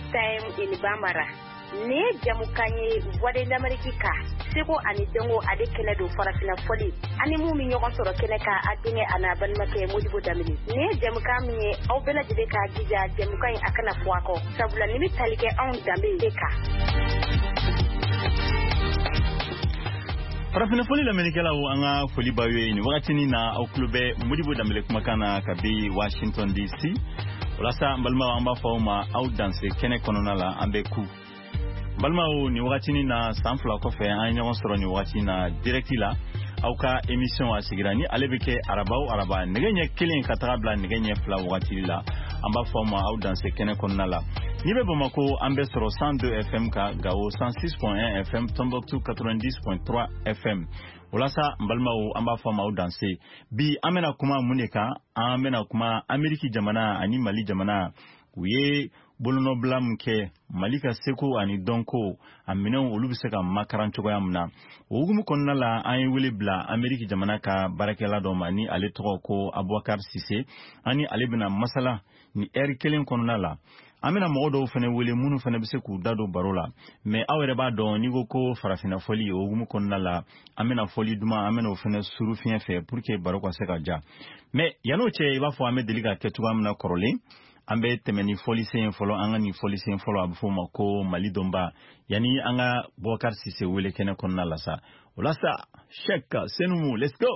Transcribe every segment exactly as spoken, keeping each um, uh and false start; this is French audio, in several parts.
time in Bamara. Ne jamukanye voix d'Amérique ka seko ani dongo ade kene do farafina foli ani mu mi ñogon soro kene ka adinge ana ban make Modibo Damini ne jamuka mi aw bela jide ka gija jamuka akana fuako sabula ni talike on dambe deka farafina foli la menikela wo anga foli bawe ni wakati ni na aw klube Modibo Damile kumakana kabi Washington D C wala sa mbalma amba fauma aw danse kene konona la ambe ku balmao ni wakati ni na sanfla kofe an ɲɔgɔn sɔrɔ ni wakati na directi la aw ka émission a sigira ni ale bɛ kɛ arabaw araba nɛgɛ ɲɛ kelen ka taga bila nɛgɛ ɲɛ fila wakati la an b'a fɔ ma aw danse kɛnɛ kɔnɔna la ni bɛ Bamako an bɛ sɔrɔ cent deux F M ka Gao cent six point un F M Tombouctou quatre-vingt-dix point trois F M walasa balmao an b'a fɔ ma aw danse bi an bɛna kuma mun de kan an bɛna kuma Ameriki jamana ani Mali jamana u ye bolonɔbila min kɛ Mali ka seko ani dɔnko a minɛnw olu bɛ se ka makaran cogoya min na o hukumu kɔnɔna la an ye wele bila Ameriki jamana ka baarakɛla dɔ ma ni ale tɔgɔ ko Abubakar Sise ani ale bɛna masala ni heure kelen kɔnɔna la an bɛna mɔgɔ dɔw fana wele minnu fana bɛ se k'u da don baro la mais aw yɛrɛ b'a dɔn n'i ko ko farafina fɔli o hukumu kɔnɔna la an bɛna fɔli duman an bɛna o fana suru fiɲɛ fɛ pour que baro ka se ka ja mais yan'o cɛ i b'a fɔ an bɛ deli ka kɛ cogoya min na kɔrɔlen an bɛ tɛmɛ ni fɔlisen fɔlɔ an ka ni fɔlisen fɔlɔ a bɛ fɔ ma ko Mali dɔnba yani an ka Boubacar Sise wele kɛnɛ kɔnɔna la sa o la sa Cheikh Senumu let's go.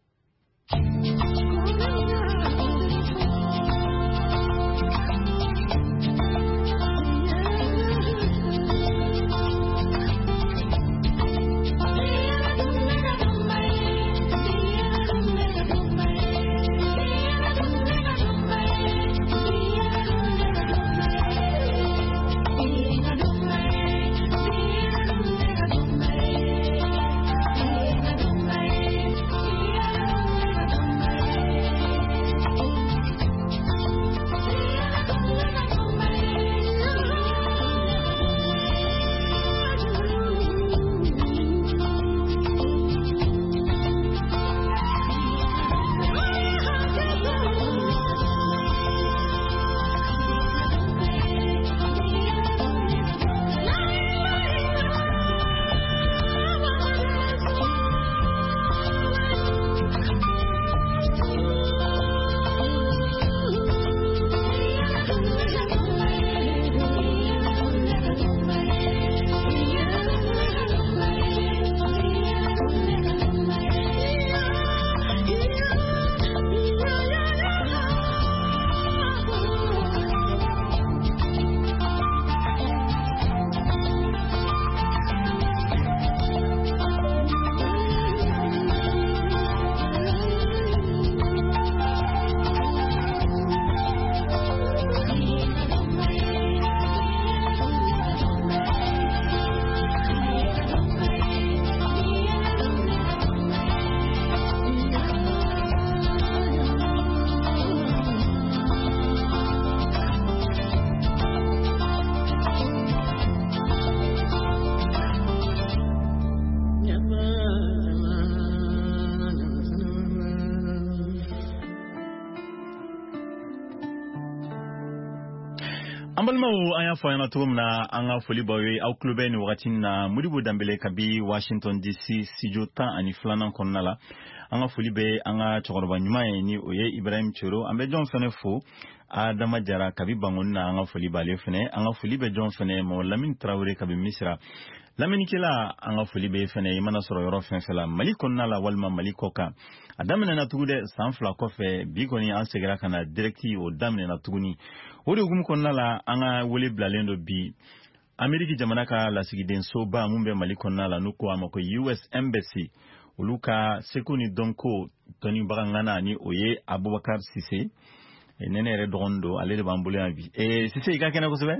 Ambalmau aya fayana tumna anga foli bawe au klube ni wakati na Modibo Dambele kabi Washington D C studio tan ani flana konnala anga foli be anga chokoroba nyuma ni oye Ibrahim Choro ambe John fene fo Adama Jara kabi bangonna anga foli bale fene anga foli be John fene mo Lamine Traoré kabi Misra Lamine kila anga foli be fene imana soro yoro fen fela Mali konnala walma Mali koka adamene na tugude sanfla kofe bigoni ansegra kana directi o damene na tuguni Ori hukumu konna la anga wole blalendo bi Ameriki jamana ka la sigiden so ba mumbe Mali konna la nuko amako U S Embassy uluka sekuni donko toni bagangana ni oye Abubakar Sise e nene re dondo ale de bambule avi e Sise ika kena ko sebe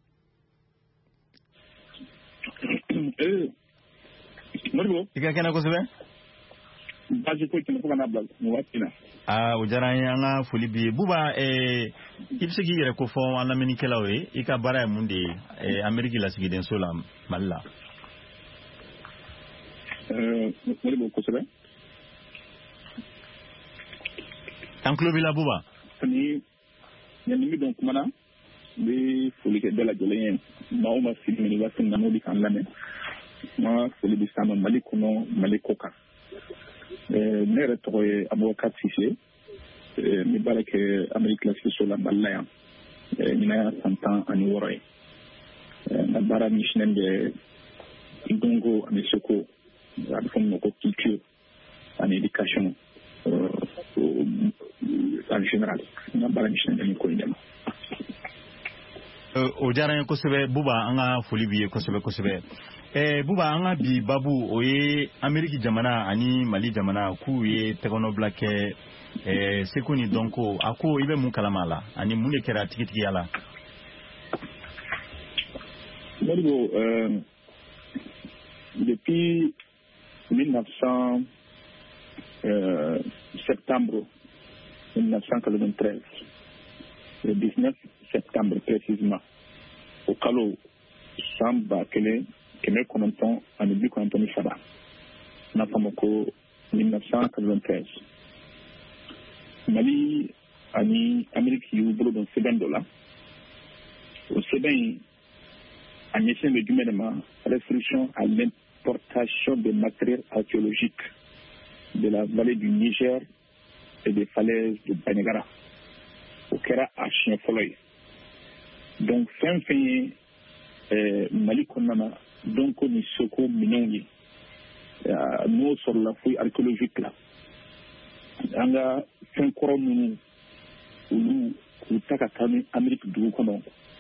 eh Modibo ika kena ko sebe baji ko kena ko na blag mo watina ah ujara anga foli bi buba eh ibsegi yere ko fo an Lamine kelawe ika bara munde eh Ameriki la sigiden so la malla euh Modibo ko sebe an club la buba ni ni mi donc mana bi foli ke dala jelen ma ma sini wa sin na modi kan lame ma foli bi sama mali kuno mali koka euh ne re to e avocat Cissé euh mi barake Amérique latine sur la balaya euh ni na santan ani woré euh na bara mission de Dongo Amesoko la forme de culture en éducation euh, en général na bara mission de ko indema euh o jaran ko sebe buba anga foli biye ko sebe ko sebe eh buba anga bi babu oye Amerique jamana ani Mali jamana ku ye tegono blake eh sekuni donko ako ibe mun kalamala ani mun kera tikiti yala Moribo euh depuis mille neuf cents euh, septembre mille neuf cent quatre-vingt-treize, le dix-neuf septembre précisément, au Calo, Samba Kele, Keme Kononton, Anibu Kononton Saba, Nafamoko, mille neuf cent quatre-vingt-treize. Mali, Ani, Amérique, Youbro, dans Seben Dola, au Seben, en essayant de gouvernement, restriction à l'importation de matériel archéologique de la vallée du Niger et des falaises de Banegara, au Kera à Chien Folloy. Donc, fin fin, euh, Mali Konama, donc on est soko minongi, nous sur la fouille archéologique là. On a fin couronne ou ou takatami Amérique du Konon.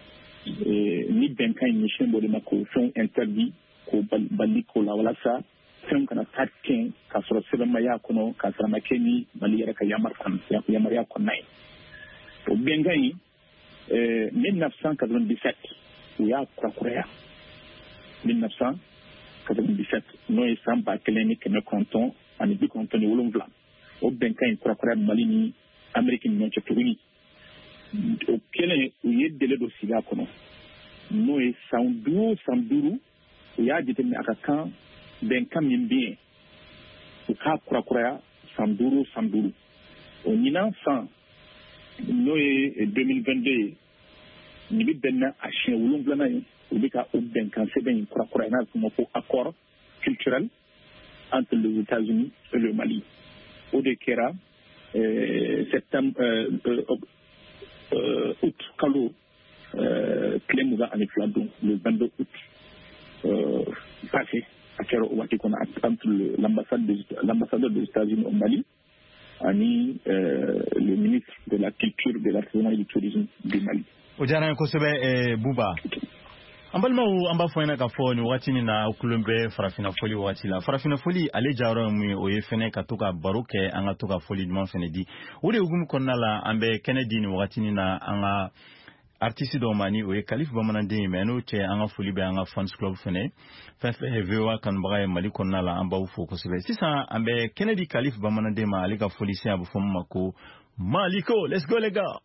Ni benkan mission de ma caution interdit ko bali ko la wala sa fem kana tatken ka soro sebe maya kono ka sara makeni bali yara ka yamar kan ya yamar ya konai o bengan euh mille neuf cent quatre-vingt-dix-sept ou ya kurakuraya mille neuf cent quatre-vingt-dix-sept no e samba keleni ke me konton ani bi konton ni wolonvla o benkan kurakuraya mali ni Amérique ni nche tuguni au kele où il y a délai de siga kono no e sandu sanduru ya jitemi akakan ben kam bien u ka kura kura sanduru sanduru au nina san no e deux mille vingt-deux ni bi benna a chien wulum blana yi u bi ka u ben kan se ben kura kura na kuma ko accord culturel entre les États-Unis et le Mali au de kera euh septembre euh, euh, Euh, août, Kalo, euh, Clémouza en Efladon, le vingt-deux août, euh, passé, à Kero Ouatikona, entre l'ambassade des, l'ambassadeur des États-Unis au Mali, et euh, le ministre de la Culture, de l'Artisanat et du Tourisme du Mali. Ojana Kosebe et Bouba. Ambalma ou amba foina ka fo ni wati ni na ukulumbe farafina foli wati la farafina foli ale jaro mu o yefene ka toka baroke anga toka foli dman fene di ode ugum konna la ambe Kennedy ni wati ni na anga artiste do mani o e Kalif Bamanande meno che anga foli be anga fans club fene fa fa vewa kan baga mali konna la amba u foko sebe sisa ambe Kennedy Kalif Bamanande ma ale ka foli se abu fom mako Maliko, let's go les gars.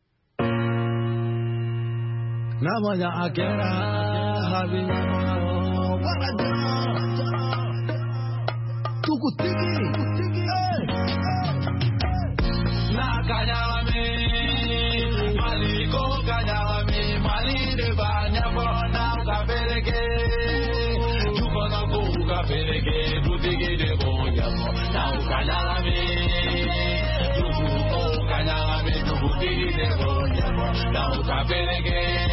Namanya akera habinya waraja tukutigi tukutigi na kanyame Maliko kanyame mali de banya bona kabeleke tukona ko kabeleke tutigi de bonya na kanyame tuku kanyame tutigi de bonya na kabeleke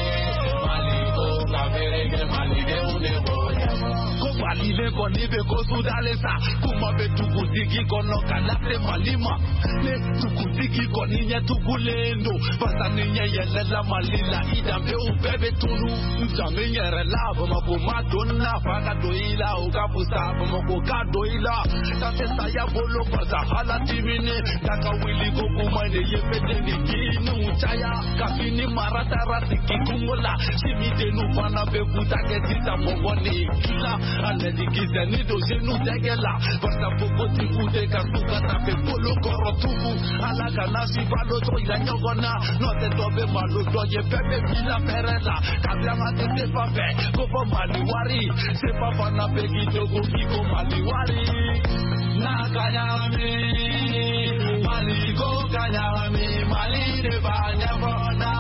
Malile konibe kosudalesa kumabe tukuziki kono kalate malima ne tukuziki koninya tukulendo pasaninya yelela malila idambe ubebe tunu mtame yerela bama donna faka doila ukapusa bama ka doila tafesa ya bolo baza hala timine daka wili go kumane yepete ni kinu chaya kafini marata ratiki kumola simide nu bana be kutake tita mboni kila Anedikize ni doje nu degela Basta poko tifu de kasuka tape polo koro tubu Alaka nasi valo to ila nyogona No te tobe malo doye pepe bila perela Kabiama te te pape Kopo maliwari Se papa na pegi togo kiko maliwari Na kanyame Maliko kanyame Mali de banya bona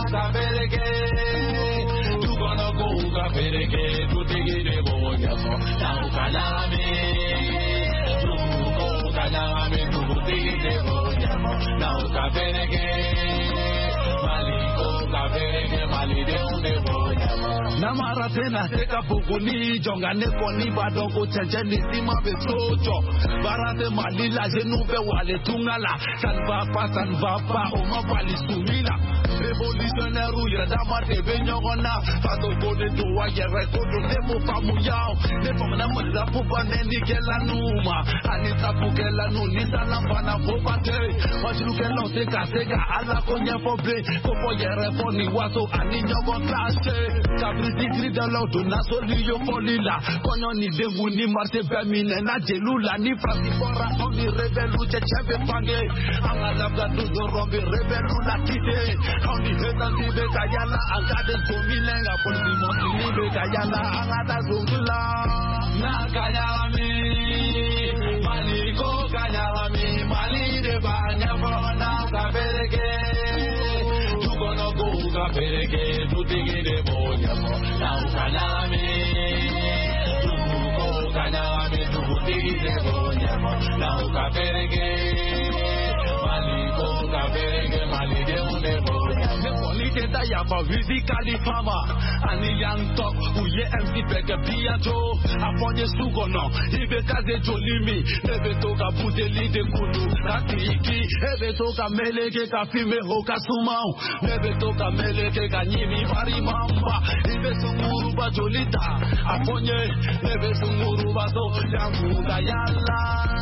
kabereke tu kono ko kabereke tu tigide bonyamo na ukalame tu ko kalame tu tigide bonyamo na ukabereke mali ko kabereke mali de unde bonyamo namara tena teka pokuni jonga ne koni badoko chenche ni sima be sojo barate mali la jenu be wale tungala san va pa san va pa o ma pali sumila révolutionnaire ou ya dama te benyogona fato bode do wa ya rekodo ne mo famu yao ne pomna mo la popa ne ni kela numa ani tapu kela nu ni sala bana popate wa jiru kela te ka te ka ala konya pobre popo ya reponi waso ani nyogo classe kabriti grida lo do na solio polila konyo ni dengu ni marte bemine na jelula ni frasi fora on ni rebelu che chebe pange angala ga do rombe rebelu la kite on the head and the Kayala, I got the Tomilenga, Polimo, the Kayala, Angata Zungula, Nakayami, Maliko Kayami, Mali de Banyabona, Kabereke, to gonna go Kabereke, to dig in the Bonyamo, now Kayami, to go Kayami, to dig in the Bonyamo, now Kabereke, Maliko Kabereke, Mali de Bonyamo. Keta ya ba physically farmer ani young talk uye M C beke piato aponye sugono ibe kaze jolimi nebe toka puteli de kudu ratiki ebe toka meleke ka fime hoka sumau nebe toka meleke ka nyimi bari mamba ibe sunguru ba jolita aponye nebe sunguru ba so yangu dayala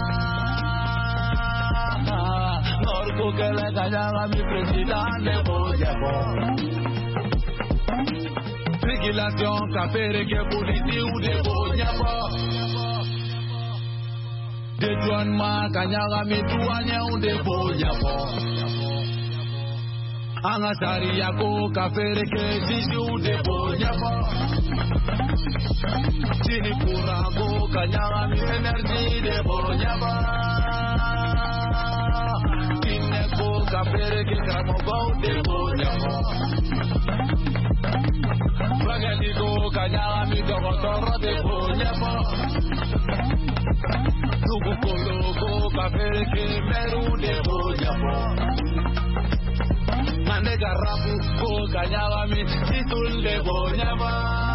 Norco que le callaba mi presidente Boyabo. Vigilation, café, que politique ou de Boyabo. Dédouanement, cagnaga, mi douanier ou de Boyabo. Angatari, yako, café, que si ou de Boyabo. Chini Kurago, cagnaga, mi énergie de Boyabo. Kapere ke kamo gaude bonyamo Bagani go kanyala mi go toro de bonyamo Nugu kolo go kapere ke meru de bonyamo Mane garapu go kanyala mi titul de bonyamo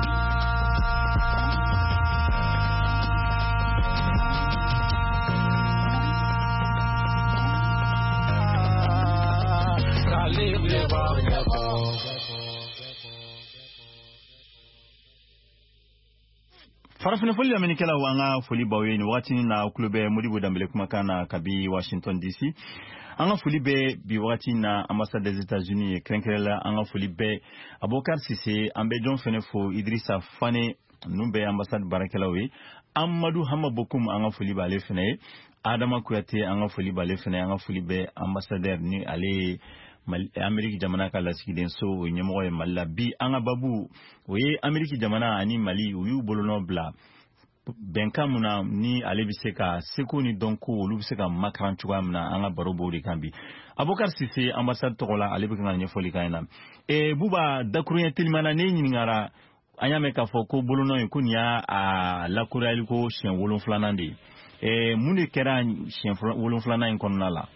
farafina foli amenikela wanga foli bawe ni wakati na klube Modibo Dambele kumakana kabi Washington D C anga foli be bi wakati na ambassade des États-Unis krenkrela anga foli be Abokar Sise ambe John Fenefo Idrissa Fane numbe ambassade barakelawe Amadou Hamabokum anga foli ba lefene Adama Kouyaté anga foli ba lefene anga foli be ambassadeur ni ale Ameriki jamana ka lasigiden so nyemoro e malla bi anga babu oye Ameriki jamana ani Mali uyu bolono bla benkamuna ni ale biseka seko ni donko olu biseka makran chuamna anga barobo de kambi Abokar Sise ambassade tokola ale bikanga nyefoli kaina e buba dakurunya tilmana ne nyingara anyame ka foko bolono e kunya a la kurali ko chien wolon flanande e munde kera chien wolon flanande konna la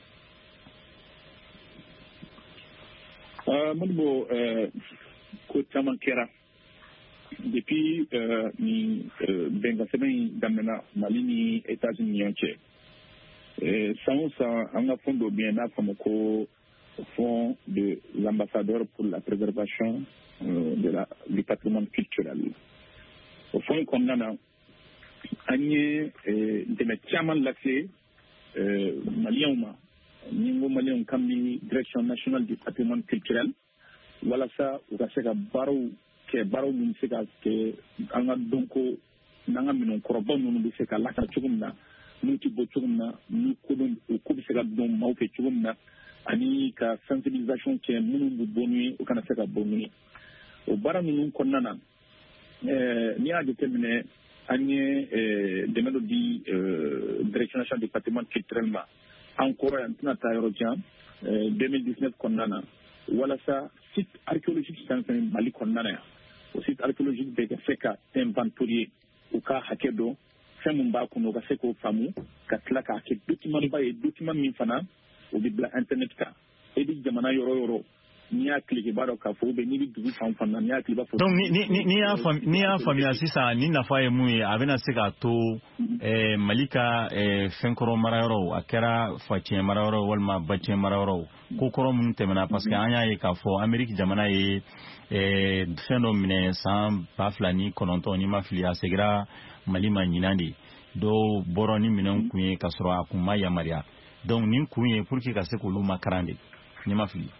Euh, Modibo, euh, Kotamankera, depuis euh, ni euh, Bengasebe Damena, Malini, États-Unis, Yanché. Sans ça, on a fondé bien à Famoko, au fond de l'ambassadeur pour la préservation euh, de la, du patrimoine culturel. Au fond, comme on a Agnès, de mes tiamans l'accès, Malien, Ningo Malien Kambi, direction nationale du patrimoine culturel. Voilà ça, on a fait que Barou, que Barou Muniseka, que Anga Donko, Nanga Minon Korobon, nous nous fait que Laka Chumna, nous qui botumna, nous coulons au coup de Segadon, Mauke Chumna, Ani, ka sensibilisation qui est Mounou Bonu, au Kanaseka Bonu. Au Baramou Konana, ni a déterminé, Agnès, des mélodies, direction nationale du patrimoine culturel. Encore un peu à deux mille dix-neuf condamné wala sa site archéologique sanfɛ Mali kɔnɔna na yan o site archéologique bɛ ka se ka inventorier u ka hakɛ dɔn fɛn min b'a kɔnɔ u ka se k'o faamu ka tila k'a kɛ document ba ye document min fana o bɛ bila internet kan e bɛ jamana yɔrɔ yɔrɔ n'i y'a cliquer b'a dɔn k'a fɔ bɛ n'i bɛ dugu fan fan na n'i y'a cliquer b'a fɔ. donc ni ni ni y'a faamu ni y'a faamuya sisan ni nafa ye mun ye a bɛna se k'a to ɛɛ Mali ka ɛɛ fɛnkɔrɔ marayɔrɔ a kɛra facɛn marayɔrɔ walima bacɛn marayɔrɔ ko kɔrɔ minnu tɛmɛna parce que an y'a ye k'a fɔ Amérique jamana ye ɛɛ fɛn dɔ minɛ san ba fila ni kɔnɔntɔn ni ma fili a segira Mali ma ɲinan de dɔw bɔra ni minɛn kun ye k'a sɔrɔ a kun ma yamaruya donc nin kun ye pour que ka se k'olu makaran de ni ma fili.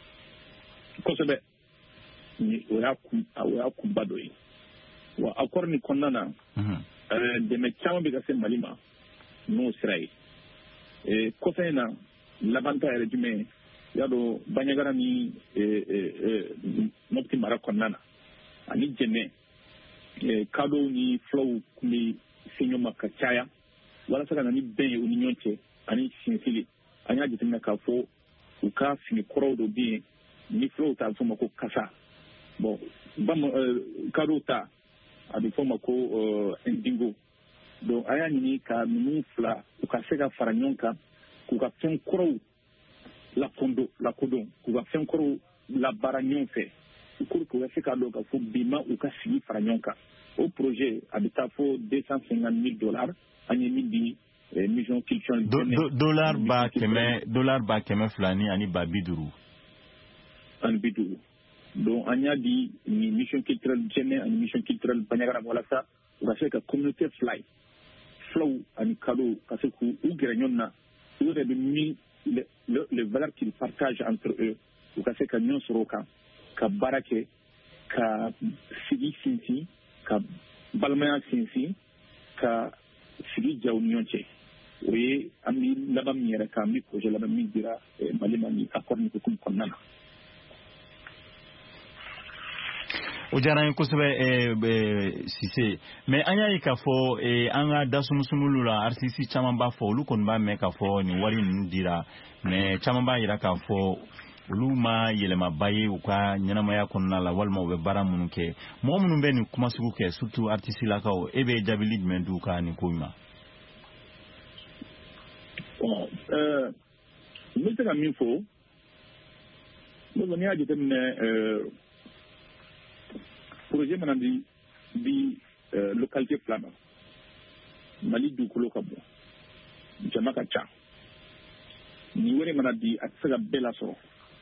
kosɛbɛ ni o y'a kun o y'a kunba dɔ ye wa accord ni kɔnɔna na ɛɛ dɛmɛ caman bɛ ka se Mali ma n'o sira ye ɛɛ kɔfɛ in na laban ta yɛrɛ jumɛn ye y'a dɔn Bandiagara ni ɛɛ ɛɛ Mopti mara kɔnɔna na ani Jɛnɛ ɛɛ kadɔw ni fulaw kun bɛ se ɲɔgɔn ma ka caya walasa ka na ni bɛn ye u ni ɲɔgɔn cɛ ani sinsinli an y'a jateminɛ k'a fɔ u ka fini kɔrɔw dɔ bɛ yen ni fulaw t'a bɛ fɔ ma ko kasa bon bama kadɔw ta a bɛ fɔ ma ko ndingo donc a y'a ɲini ka ninnu fila u ka se ka fara ɲɔgɔn kan k'u ka fɛn kɔrɔw lakodɔn lakodɔn k'u ka fɛn kɔrɔw labaara ɲɔgɔn fɛ pour que u ka se k'a dɔn k'a fɔ bi ma u ka sigi fara ɲɔgɔn kan o projet a bɛ taa fɔ deux cent cinquante mille dollars an ye min di mission culturelle dollar ba kɛmɛ dollar ba kɛmɛ fila ni ani ba bi duuru ani bi duuru donc an y'a di ni mission culturelle Jɛnɛ ani mission culturelle Bandiagara walasa u ka se ka communauté fila ye fulaw ani kadɔw ka se k'u gɛrɛ ɲɔgɔn na u yɛrɛ bɛ min les valeurs qu'ils partagent entre eux u ka se ka ɲɔgɔn sɔrɔ o kan ka baara kɛ ka sigi sinsin ka balimaya sinsin ka sigi ja u ni ɲɔgɔn cɛ o ye an bɛ laban min yɛrɛ kan an bɛ projet laban min dira Mali ma ni accord ni hukumu kɔnɔna na. o diyara n ye kosɛbɛ Sise mais an y'a ye k'a fɔ an ka dasumunsumulu la artiste caman b'a fɔ olu kɔni b'a mɛn k'a fɔ nin wari ninnu dira mais caman b'a jira k'a fɔ olu ma yɛlɛmaba ye u ka ɲɛnamaya kɔnɔna la walima u bɛ baara minnu kɛ mɔgɔ minnu bɛ nin kuma sugu kɛ surtout artiste lakaw e bɛ jaabili jumɛn d'u ka nin ko in ma. bon ɛɛ n bɛ se ka min fɔ ne kɔni y'a jateminɛ projet mana di di localité fila ma Mali dugukolo ka bon jama ka ca ni wɛrɛ mana di a tɛ se ka bɛɛ lasɔrɔ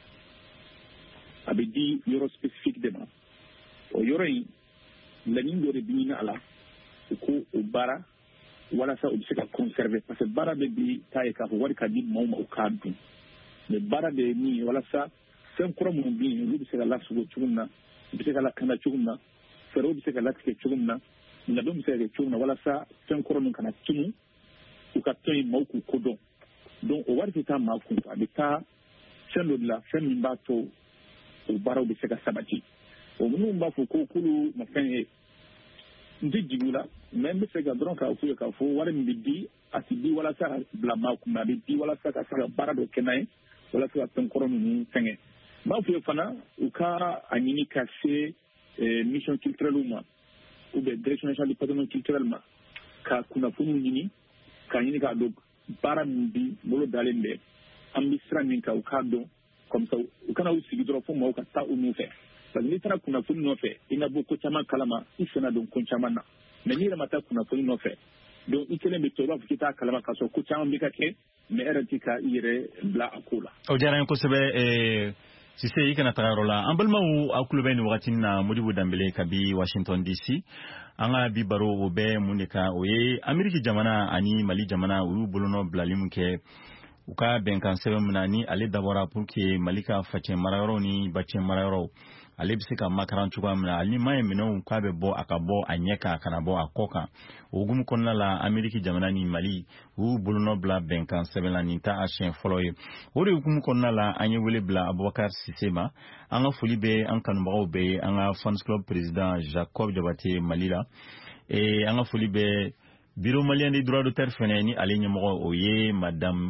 a bɛ di yɔrɔ spécifique de ma o yɔrɔ in laɲini dɔ de bɛ ɲini a la u ko o baara walasa u bɛ se ka conserver parce que baara bɛ di k'a ye k'a fɔ wari ka di maaw ma u k'a dun mais baara de ye min ye walasa fɛn kɔrɔ minnu bɛ yen olu bɛ se ka lasago cogo min na u bɛ se ka lakana cogo min na fɛɛrɛw bɛ se ka latigɛ cogo min na labɛn bɛ se ka kɛ cogo min na walasa fɛn kɔrɔ ninnu kana tunu u ka tɔn in maaw k'u kodɔn donc o wari tɛ taa maa kun a bɛ taa fɛn dɔ de la fɛn min b'a to o baaraw bɛ se ka sabati o minnu b'a fɔ ko k'olu ma fɛn ye n tɛ jigin u la mais n bɛ fɛ ka dɔrɔn k'a f'u ye k'a fɔ wari min bɛ di a tɛ di walasa ka bila maa kun a bɛ di walasa ka se ka baara dɔ kɛ n'a ye walasa ka fɛn kɔrɔ ninnu fɛngɛ n b'a f'u ye fana u ka a ɲini ka se mission culturelle ma ou bien direction nationale du patrimoine culturel ma ka kunnafoniw ɲini k'a ɲini k'a dɔn baara min bi bolo dalen bɛ an bɛ sira min kan u k'a dɔn comme ça u kana u sigi dɔrɔn fo maaw ka taa u nɔfɛ parce que n'i taara kunnafoni nɔfɛ i na bɔ ko caman kalama i sɛnɛ don ko caman na mais n'i yɛrɛ ma taa kunnafoni nɔfɛ donc i kelen bɛ to i b'a fɔ k'i t'a kalama k'a sɔrɔ ko caman bɛ ka kɛ mais e yɛrɛ tɛ ka i yɛrɛ bila a ko la. o diyara n ye kosɛbɛ Sise i kana taga yɔrɔ la an balimaw aw tulo bɛ nin wagati na Modibo Dembele kabi Washington D C an ka bi baro o bɛ mun de kan o ye Ameriki jamana ani Mali jamana olu bolonɔ bilali min kɛ u ka bɛnkan sɛbɛn min na ni ale dabɔra pour que Mali ka facɛn marayɔrɔ ni bacɛn marayɔrɔ ale bɛ se ka makaran cogoya min na hali ni ma ye minɛnw k'a bɛ bɔ a ka bɔ a ɲɛ kan a kana bɔ a kɔ kan o hukumu kɔnɔna la Ameriki jamana ni Mali u bolonɔ bila bɛnkan sɛbɛn la nin t'a a siɲɛ fɔlɔ ye o de hukumu kɔnɔna la an ye wele bila Abubakar Sise ma an ka foli bɛ an kanubagaw bɛ ye an ka fans club président Jacob Jabate Mali la an ka foli bɛ bureau malien des droits d'auteur fɛnɛ ni ale ɲɛmɔgɔ o ye madame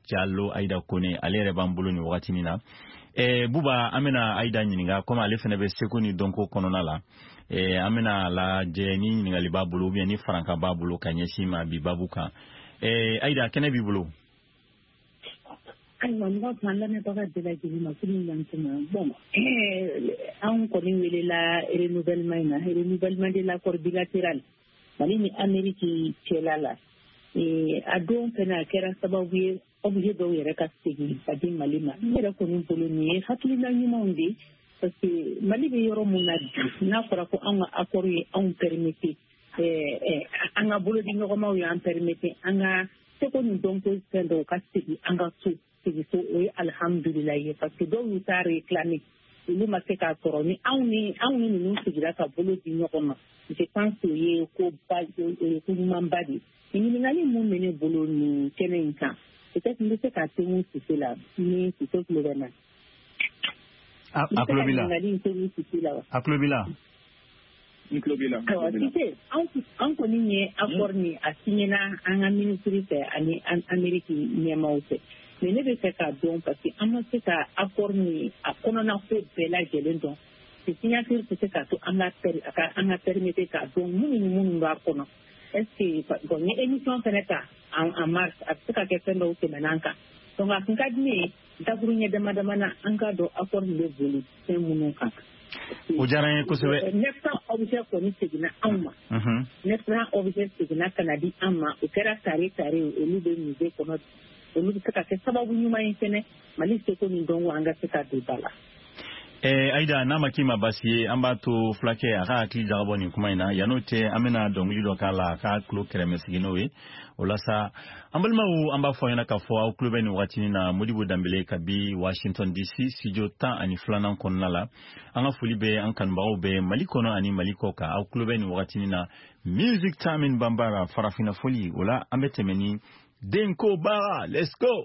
Diallo Aïda Kone ale reban bolo ni wakati ni na eh buba amena Aïda nyinga comme ale fene be sekoni donko konona la eh amena la je ni nyinga liba bolo bien ni franka ba bolo kanyeshima bi babuka eh Aïda kene bi bolo ay man ba man la ne ba de la jini ma kuni lantuma bon eh on connaît wele la renouvellement na renouvellement de l'accord bilatéral mali ni Amérique celala et adon pena kera sababu obje do yere ka sigi adi malima yere ko ni poloni hakili na nyuma ndi parce que mali be yoro munadi na fara ko an accord yi an permettre eh eh an bolo di ngoko ma wi an permettre an ce ko ni donc sendo ka sigi an ga su sigi so e alhamdulillah parce que do yu ta réclamer lu ma se ka koroni an ni an ni ni sigi da ka bolo di ngoko ma je pense que ye ko ba ko mambadi ni ngali mu mene bolo ni kenenka peut-être que c'est quand c'est c'est là ni c'est tout le gouvernement a Clobila a Clobila ni Clobila c'est en en connait accord ni a signé na en ministre ani Amérique ni maote mais ne fait ka donc parce que en fait ka accord ni a konona ko bela gelen donc c'est signature c'est ka to en a en a permettre ka donc mu ni mu ndo akono est-ce que bon ni émission feneta en en mars a ce ka ke fendo ke mananka donc a kan kadni da gurunya da madamana an ka do accord le volu c'est mu ka o jaran ko sewe nefta objet ko ni sigina amma mhm nefta objet sigina kanadi amma o kera tare tare o lu de musée ko no o lu ka ke sababu nyuma yene mali se ko ni don wanga se ka de bala eh Aïda na makima basi ambato flake aka akli jaraboni kuma ina yanote amena dongli do kala ka klo kreme siginowe olasa ambalma u amba fo yana ka fo au club ni watini na Modibo Dembélé kabi Washington D C studio ta ani flana konnala anga fulibe ankan bawo be malikono ani malikoka au club ni watini na music time in Bambara farafina foli ola ambetemeni Denko Bara let's go.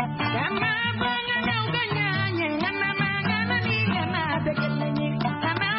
Come on.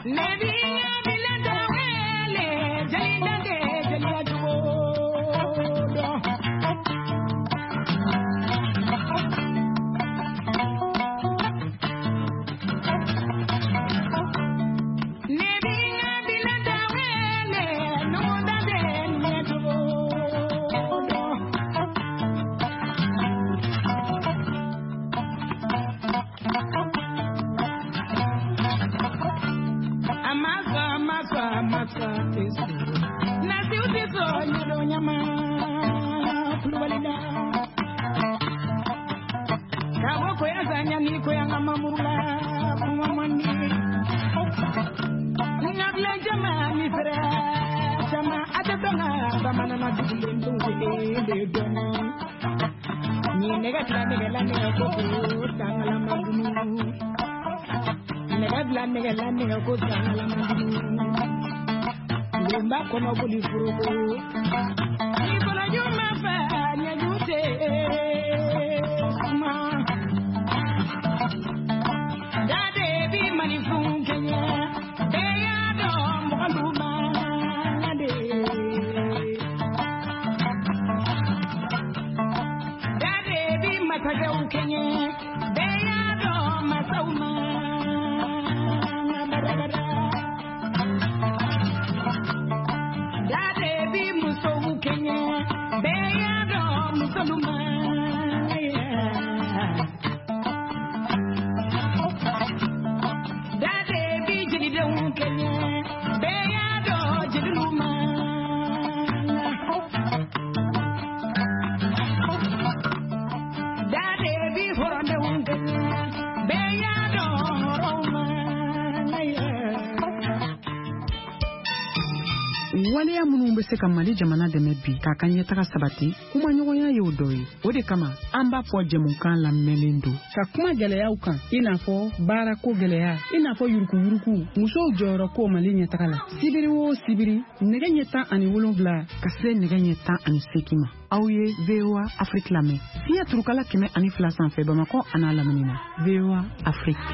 waleya minnu bɛ se ka Mali jamana dɛmɛ bi k'a ka ɲɛtaga sabati kuma ɲɔgɔnya y'o dɔ ye. O de kama an b'a fɔ jɛmukan lamɛnlen don ka kuma gɛlɛyaw kan i n'a fɔ baarako gɛlɛya, i n'a fɔ yurukuyuruku, musow jɔyɔrɔ ko Mali ɲɛtaga la. Sibiri o sibiri nɛgɛ ɲɛ tan ani wolonwula ka se nɛgɛ ɲɛ tan ani seegin ma. Aw ye V O A Afrique lamɛn fiɲɛ turukala kɛmɛ ani fila sanfɛ Bamakɔ a n'a lamini na. V O A Afrique.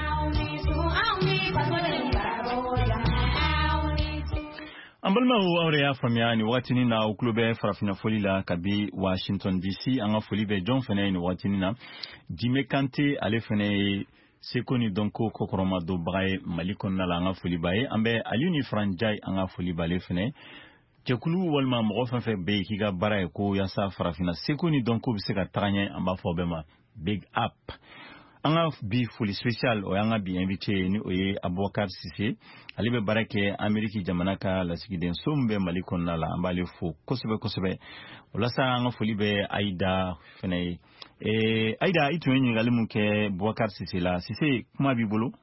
An balimaw aw de y'a faamuya nin waatinin na aw tulo bɛ farafina foli la kabi Washington D C. An ka foli bɛ jɔn fɛnɛ nin waatinin na Jime Kante ale fɛnɛ ye Seko ni Dɔnko kɔkɔrɔma donbaga ye Mali kɔnɔna la. An ka foli b'a ye. An bɛ Aliyu ni Faranjai an ka foli b'ale fɛnɛ. Jɛkulu walima mɔgɔ fɛn fɛn bɛ yen k'i ka baara ye ko yaasa farafina Seko ni Dɔnko bɛ se ka taga ɲɛ an b'a fɔ bɛɛ ma big up. An ka bi foli spécial o y'an ka bi invité ni o ye Abubakar Sise. Ale bɛ baara kɛ Ameriki jamana ka lasigidenso min bɛ Mali kɔnɔna la. An b'ale fo kosɛbɛ kosɛbɛ. O la sa an ka foli bɛ Aïda fɛnɛ ye. Eh, Aïda i tun ye ɲininkali mun kɛ Abubakar Sise la. Sise kuma b'i bolo?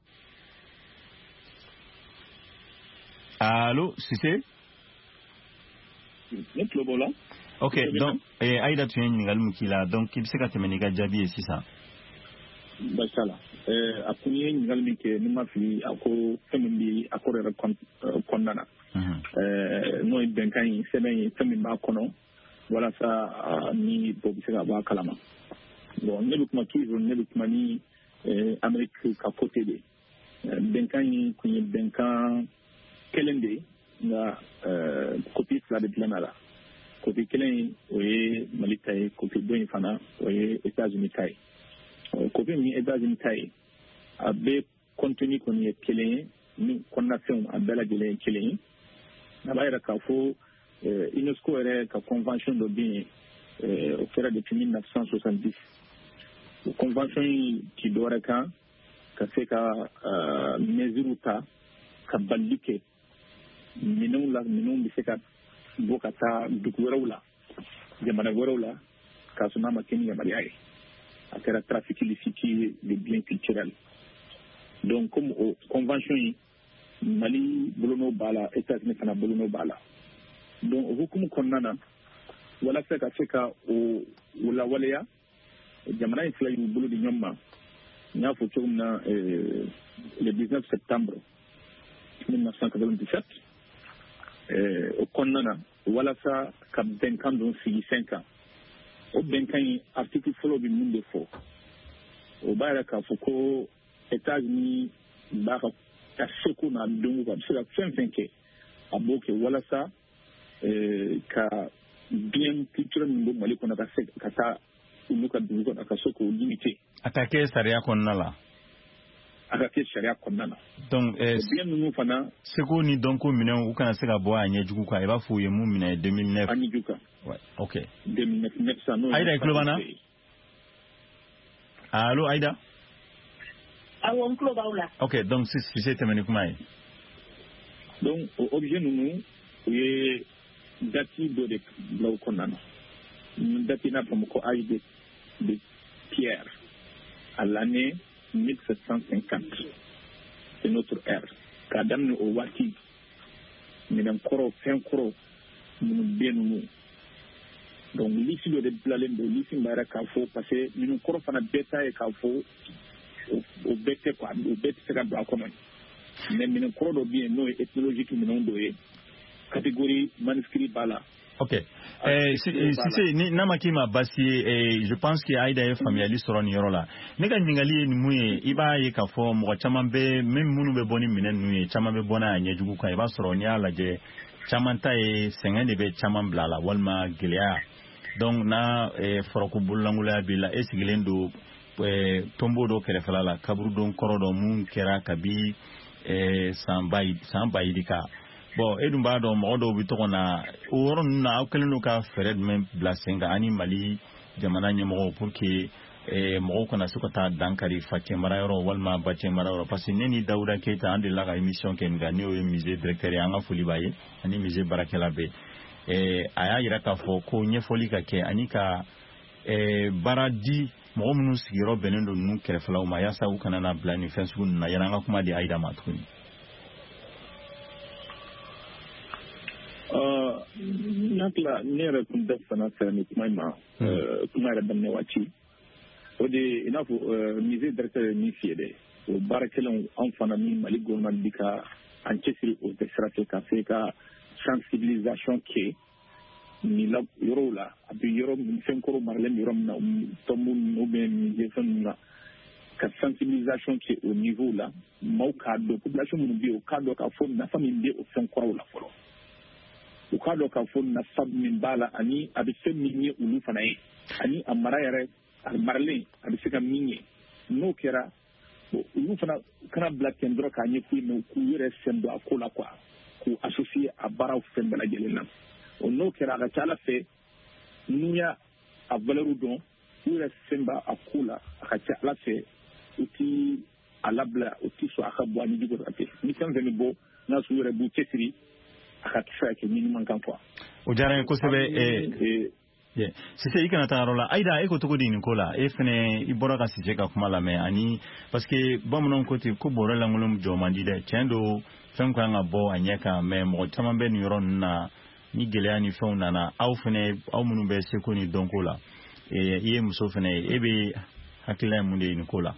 Allo Sise? Ne tulo b'o la. Ok, donc eh, Aïda tun ye ɲininkali mun k'i la donc i bɛ se ka tɛmɛ n'i ka jaabi ye sisan. Basala eh a kun ye ɲininkali min kɛ ni ma fili a ko fɛn min bɛ accord yɛrɛ kɔnɔna na eh n'o ye bɛnkan ye sɛbɛn ye fɛn min b'a kɔnɔ walasa ni bɔ bɛ se ka bɔ a kalama. Bon ne bɛ kuma toujours ne bɛ kuma ni Amérique ka côté de bɛnkan in kun ye bɛnkan kelen de ye nka copie fila de dilanna la. Copie kelen o ye Mali ta ye, copie dɔ in fana o ye États-Unis ta ye. Copie min ye États-Unis ta ye a bɛ contenu kɔni ye kelen ye ni kɔnɔnafɛnw a bɛɛ lajɛlen ye kelen ye. A b'a yɛrɛ k'a fɔ UNESCO yɛrɛ ka convention dɔ bɛ yen o kɛra depuis mille neuf cent soixante-dix. O convention in ti dɔwɛrɛ kan ka se ka mesure ta ka bali kɛ minɛnw la minɛnw bɛ se ka bɔ ka taa dugu wɛrɛw la jamana wɛrɛw la k'a sɔrɔ n'a ma kɛ ni yamaruya ye. A kɛra trafic illicite de biens culturels. Donc comme o convention yi Mali bolono b'a la États-Unis fana bolono b'a la. Donc o hukumu kɔnɔna na walasa ka se ka o o lawaleya jamana in fila y'u bolo di ɲɔgɔn ma. N y'a fɔ cogo min na le dix-neuf septembre mille neuf cent quatre-vingt-dix-sept o kɔnɔna na walasa ka bɛnkan dɔ sigi sen kan. O bɛnkan in article fɔlɔ bɛ mun de fɔ o b'a yɛrɛ k'a fɔ ko États-Unis b'a ka ka seko na dungu ka se ka fɛn fɛn kɛ a b'o kɛ walasa ka bien culture min bɛ Mali kɔnɔ ka se ka taa olu ka dugu kɔnɔ ka se k'o limiter a ka kɛ sariya kɔnɔna la a ka kɛ sariya kɔnɔna la donc bien ninnu fana seko ni dɔnko minɛnw u kana se ka bɔ a ɲɛjugu kan i b'a fɔ u ye mun minɛ deux mille neuf a ɲɛjugu kan ok deux mille neuf sa n'o Aïda i tulo b'an na allo Aïda awɔ n tulo b'aw la ok donc Cissé tɛmɛ ni kuma ye donc o objet ninnu u ye date dɔ de bila u kɔnɔna na date n'a fɔ ko âge de, de pierre à l'année mille sept cent cinquante c'est notre ère k'a daminɛ o waati minɛn kɔrɔ fɛn kɔrɔ minnu bɛ yen ninnu donc lisi dɔ de bilalen don lisi b'a yɛrɛ k'a fɔ parce que minɛn kɔrɔ fana bɛɛ ta ye k'a fɔ o bɛɛ tɛ quoi o bɛɛ tɛ se ka don a kɔnɔ mais minɛn kɔrɔ dɔ bɛ yen n'o ye ethnologique minɛn dɔ ye catégorie manuscrit b'a la. Ok. Eh, si si ni n'a ma k'i ma basi ye je pense que Aïda ye faamuyali sɔrɔ nin yɔrɔ la ne ka ɲininkali ye nin mun ye i b'a ye k'a fɔ mɔgɔ caman bɛ même minnu bɛ bɔ ni minɛn ninnu ye caman bɛ bɔ n'a ɲɛjugu kan i b'a sɔrɔ n'i y'a lajɛ caman ta ye sɛgɛn de bɛ caman bila a la walima gɛlɛya donc n'a fɔra ko bololankolonya b'i la e sigilen don tombo dɔ kɛrɛfɛla la kaburu don kɔrɔ dɔ mun kɛra kabi san ba san ba yirika bon e dun b'a dɔn mɔgɔ dɔw bɛ tɔgɔ na o yɔrɔ ninnu na aw kɛlen don ka fɛɛrɛ jumɛn bila sen kan ani Mali jamana ɲɛmɔgɔw pour que mɔgɔw kana se ka taa dankari facɛ mara yɔrɔ walima bacɛ mara yɔrɔ parce que ne ni Dawuda Keyita an delila ka émission kɛ nin kan n'o ye musée directeur ye an ka foli b'a ye ani musée baarakɛla bɛɛ a y'a yira k'a fɔ ko ɲɛfɔli ka kɛ ani ka baara di mɔgɔ minnu sigiyɔrɔ bɛnnen don ninnu kɛrɛfɛlaw ma yaasa u kana na bila nin fɛn sugu ninnu na yɛrɛ an ka kuma di Aïda ma tuguni. Nakla ne yɛrɛ tun tɛ fana fɛ ni kuma in ma kuma yɛrɛ daminɛ waati o de i n'a fɔ musée directeur ye min f'i ye dɛ o baarakɛlaw anw fana ni Mali gouvernement bi ka an cɛsiri o tɛ sira fɛ ka se ka sensibilisation kɛ nin la yɔrɔw la a bɛ yɔrɔ fɛn kɔrɔ maralen bɛ yɔrɔ min na tombo ninnu ou bien musée fɛn ninnu na ka sensibilisation kɛ o niveau la maaw k'a dɔn population minnu bɛ yen o k'a dɔn k'a fɔ nafa min bɛ o fɛn kɔrɔw la fɔlɔ. u k'a dɔn k'a fɔ nafa min b'a la ani a bɛ fɛn min ye olu fana ye ani a mara yɛrɛ a maralen a bɛ se ka min ye n'o kɛra olu fana kana bila ten dɔrɔn k'a ɲɛfɔ ye mais k'u yɛrɛ sen don a ko la quoi k'u associer a baaraw fɛn bɛɛ lajɛlen na o n'o kɛra a ka ca Ala fɛ n'u y'a a valeur dɔn u yɛrɛ sen b'a a ko la a ka ca Ala fɛ u ti a labila u ti sɔn a ka bɔ a ɲɛjugu la ten ni fɛn fɛn bɛ bɔ n'a sɔrɔ u yɛrɛ b'u cɛsiri a ka kisa kɛ minimum kan quoi o diyara n ye kosɛbɛ Cissé i kana taa yɔrɔ la Aïda e ko cogo di nin ko la e fɛnɛ i bɔra ka Cissé ka kuma lamɛn ani parce que bamananw ko ten ko bɔrɛ lankolon jɔ man di dɛ tiɲɛ don fɛn kan ka bɔ a ɲɛ kan mais mɔgɔ caman bɛ nin yɔrɔ ninnu na ni gɛlɛya ni fɛnw nana aw fɛnɛ aw minnu bɛ seko ni dɔnko la i ye muso fɛnɛ ye e bɛ hakilila ye mun de ye nin ko la.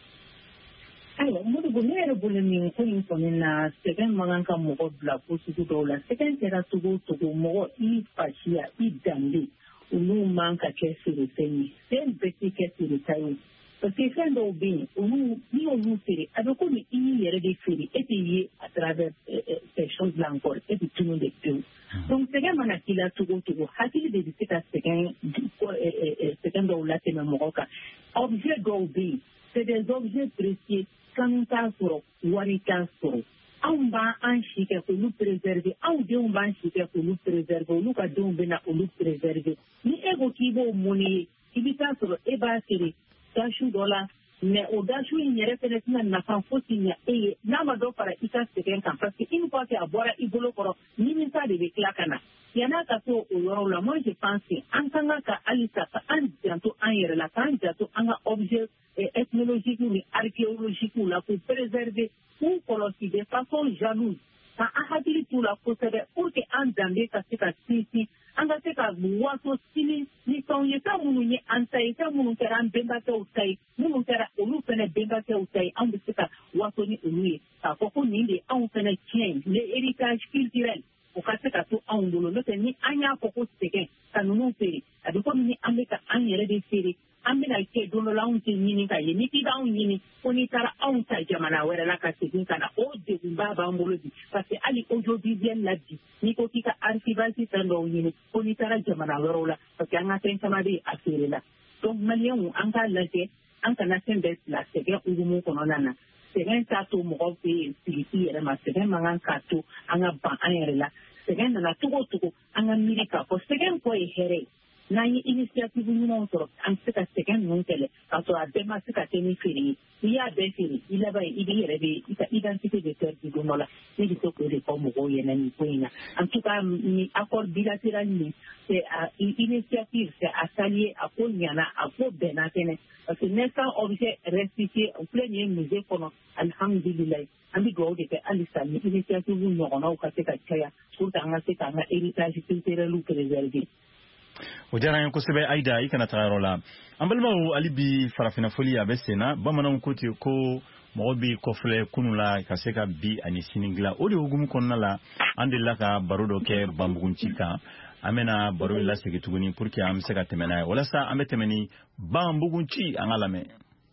Ayiwa Modibo ne yɛrɛ bolo nin ko in kɔni na sɛgɛn man kan ka mɔgɔ bila ko sugu dɔw la sɛgɛn kɛra cogo o cogo mɔgɔ i fasiya i danbe olu man ka kɛ feerefɛn ye fɛn bɛɛ tɛ kɛ feereta ye parce que fɛn dɔw bɛ yen olu n'i y'olu feere a bɛ komi i y'i yɛrɛ de feere e tɛ ye à travers ces choses là encore e bɛ tunun de pewu donc sɛgɛn mana k'i la cogo o cogo hakili de bɛ se ka sɛgɛn sɛgɛn dɔw latɛmɛ mɔgɔ kan objet dɔw bɛ yen c'est des objets précieux kanu t'a sɔrɔ wari t'a sɔrɔ anw b'an si kɛ k'olu préserver anw denw b'an si kɛ k'olu préserver olu ka denw bɛ na olu préserver ni e ko k'i b'o mɔni ye i bɛ taa sɔrɔ e b'a feere dasu dɔ la mais o dasu in yɛrɛ fɛnɛ tɛna nafa fosi ɲɛ e ye n'a ma dɔ fara i ka sɛgɛn kan parce que une fois que a bɔra i bolo kɔrɔ nimisa de bɛ tila ka na yan'a ka to o yɔrɔ la moi je pense que an kan ka halisa ka an janto an yɛrɛ la k'an janto an ka objet ethnologique ni archéologique la k'u préserver k'u kɔlɔsi de façon jalouse ka an hakili t'u la kosɛbɛ pour que an danbe ka se ka sinsin an ka se ka waso sini ni fɛnw ye fɛn minnu ye an ta ye fɛn minnu kɛra an bɛnbakɛw ta ye minnu kɛra olu fɛnɛ bɛnbakɛw ta ye anw bɛ se ka waso ni olu ye k'a fɔ ko nin de anw fɛnɛ tiɲɛ le héritage culturel o ka se ka to anw bolo n'o tɛ ni an y'a fɔ ko sɛgɛn ka ninnu feere a bɛ komi ni an bɛ ka an yɛrɛ de feere an bɛna kɛ don dɔ la anw tɛ ɲini ka ye ni k'i b'anw ɲini ko n'i taara anw ta jamana wɛrɛ la ka segin ka na o degunba b'an bolo bi parce que hali audiovisuel la bi n'i ko k'i ka archivage fɛn dɔw ɲini ko n'i taara jamana wɛrɛw la parce que an ka fɛn caman bɛ a feere la donc maliyɛnw an k'a lajɛ an kana fɛn bɛɛ bila sɛgɛn hukumu kɔnɔna na sɛgɛn t'a to mɔgɔw bɛ sigi i yɛrɛ ma sɛgɛn man kan k'a to an ka ban an yɛrɛ la sɛgɛn nana cogo o cogo an ka miiri k'a fɔ sɛgɛn kɔ ye hɛrɛ ye n'an ye initiative ɲumanw sɔrɔ an bɛ se ka sɛgɛn ninnu kɛlɛ k'a sɔrɔ a bɛɛ ma se ka kɛ ni feere ye n'i y'a bɛɛ feere i laban ye i b'i yɛrɛ de i ka identité de perdre don dɔ la ne bɛ se k'o de fɔ mɔgɔw ɲɛna nin ko in na en tout cas ni accord bilatéral nin c'est une initiative c'est à saluer a ko ɲana a ko bɛnna fɛnɛ parce que l'instant objet restitué au plein musée kɔnɔ alhamdulilayi an bɛ dugawu de kɛ halisa ni initiative ɲɔgɔnnaw ka se ka caya pour que an ka se k'an ka héritage culturel préserver. O diyara an ye kosɛbɛ Aida i kana taga yɔrɔ la an balimaw hali bi farafina foli a bɛ sen na bamananw ko ten ko mɔgɔ b'i kɔfilɛ kunun la ka se ka bi ani sini dilan o de hukumu kɔnɔna la an delila ka baro dɔ kɛ Banbugunci kan an bɛna baro in lasegin tuguni pour que an bɛ se ka tɛmɛ n'a ye walasa an bɛ tɛmɛ ni Banbugunci an ka lamɛn.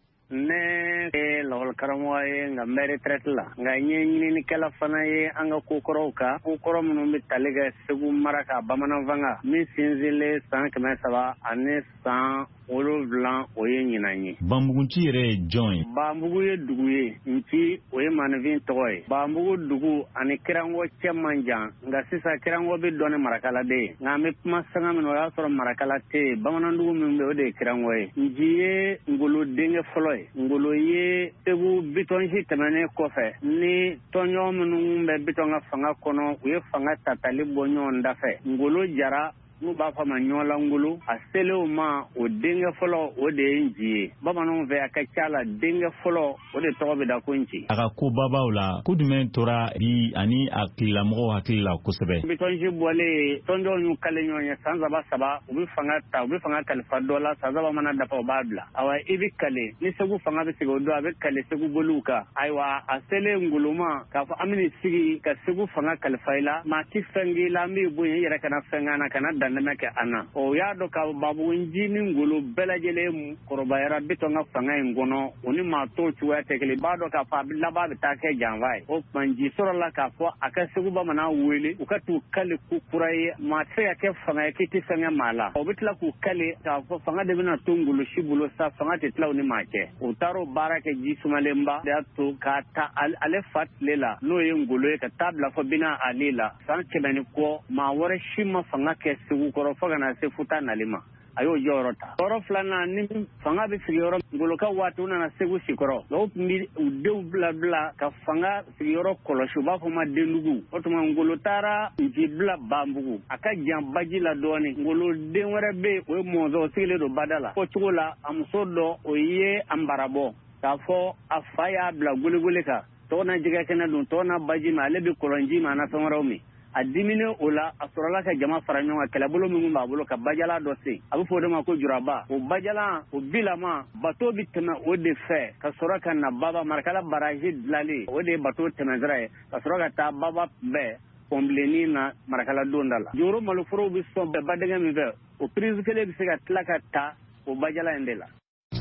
Ne ye lakɔli karamɔgɔ ye nka n bɛ retraite la nka n ye ɲininikɛla fana ye an ka kokɔrɔw kan kokɔrɔ minnu bɛ tali kɛ Segu mara ka bamananfanga min sinsinlen san kɛmɛ saba ani san wolonwula o ye ɲinan ye. Banbugunci yɛrɛ ye jɔn ye? Banbugu ye dugu ye nci o ye maanifin tɔgɔ ye. Banbugu dugu ani Kirango cɛ man jan nka sisan Kirango bɛ dɔn ni Marakala de ye nka an bɛ kuma sanga min o y'a sɔrɔ Marakala tɛ yen bamanandugu min bɛ o de ye Kirango ye. Nci ye Ngolo denkɛ fɔlɔ ye. Ngolo ye Segu Bitonsi tɛmɛnen kɔfɛ ni tɔnɲɔ minnu bɛ Biton ka fanga kɔnɔ u ye fanga tatali bɔ ɲɔgɔn da fɛ. Ngolo Jara n'u b'a fɔ a ma ɲɔlangolo a selen o ma o denkɛ fɔlɔ o de ye Nci ye. Bamananw fɛ a ka ca la denkɛ fɔlɔ o de tɔgɔ bɛ da ko Nci. A ka ko babaw la ko jumɛn tora bi ani a tigilamɔgɔw hakili la kosɛbɛ. Bitonsi bɔlen tɔnjɔw y'u kale ɲɔgɔn ye san saba saba u bɛ fanga ta u bɛ fanga kalifa dɔ la san saba mana dafa u b'a bila. Awa i bɛ kale ni Segu fanga bɛ sigi o don a bɛ kale Segu boliw kan. Ayiwa a selen Ngolo ma k'a fɔ an bɛ sigi ka Segu fanga kalifa i la maa ti fɛn k'i la an b'i bonya i yɛrɛ kana fɛn k'an na kana dɛmɛ kɛ an na o y'a dɔn ka Banbugunci ni Ngolo bɛɛ lajɛlen kɔrɔbayara Biton ka fanga in kɔnɔ o ni maa tɔw cogoya tɛ kelen b'a dɔn k'a fɔ a bɛ laban bɛ taa kɛ janfa ye o tuma Nci sɔrɔla k'a fɔ a ka Segu bamanan wele u ka t'u kale ku kura ye maa tɛ se ka kɛ fanga ye k'i tɛ fɛn kɛ maa la o bɛ tila k'u kale k'a fɔ fanga de bɛna to Ngolo si bolo sa fanga tɛ tila u ni maa cɛ u taar'o baara kɛ ji sumalenba de y'a to k'a ta ale fa tile la n'o ye Ngolo ye ka taa bila fɔ Bina Ale la san kɛmɛ ni kɔ maa wɛrɛ si ma fanga kɛ Segu kɔrɔ fo ka na se Futa nali ma a y'o jɔyɔrɔ ta yɔrɔ filanan ni fanga bɛ sigiyɔrɔ Ngolo ka waati u nana Segu sikɔrɔ dɔw tun bɛ u denw bila bila ka fanga sigiyɔrɔ kɔlɔsi u b'a fɔ ma dendugu o tuma Ngolo taara Nci bila Banbugu a ka jan baji la dɔɔnin Ngolo den wɛrɛ bɛ yen o ye Mɔnzɔn o sigilen don bada la fɔ cogo la a muso dɔ o ye Anbarabɔ k'a fɔ a fa y'a bila golegole kan tɔw na jɛgɛ kɛnɛ dun tɔw na baji ma ale bɛ kɔlɔnji ma a na fɛn wɛrɛw min a dimine o la a sɔrɔla ka jama fara ɲɔgɔn kan kɛlɛbolo minnu b'a bolo ka bajala dɔ sen a bɛ fɔ o de ma ko Juraba o bajala o bilama bato bɛ tɛmɛ o de fɛ ka sɔrɔ ka na Baba Marakala baraji dilanlen o de ye bato tɛmɛsira ye ka sɔrɔ ka taa Baba bɛɛ pɔnbilenni na Marakala donda la Joro maloforow bɛ sɔn bɛɛ badɛngɛ min fɛ o prise kelen bɛ se ka tila ka ta o bajala in de la.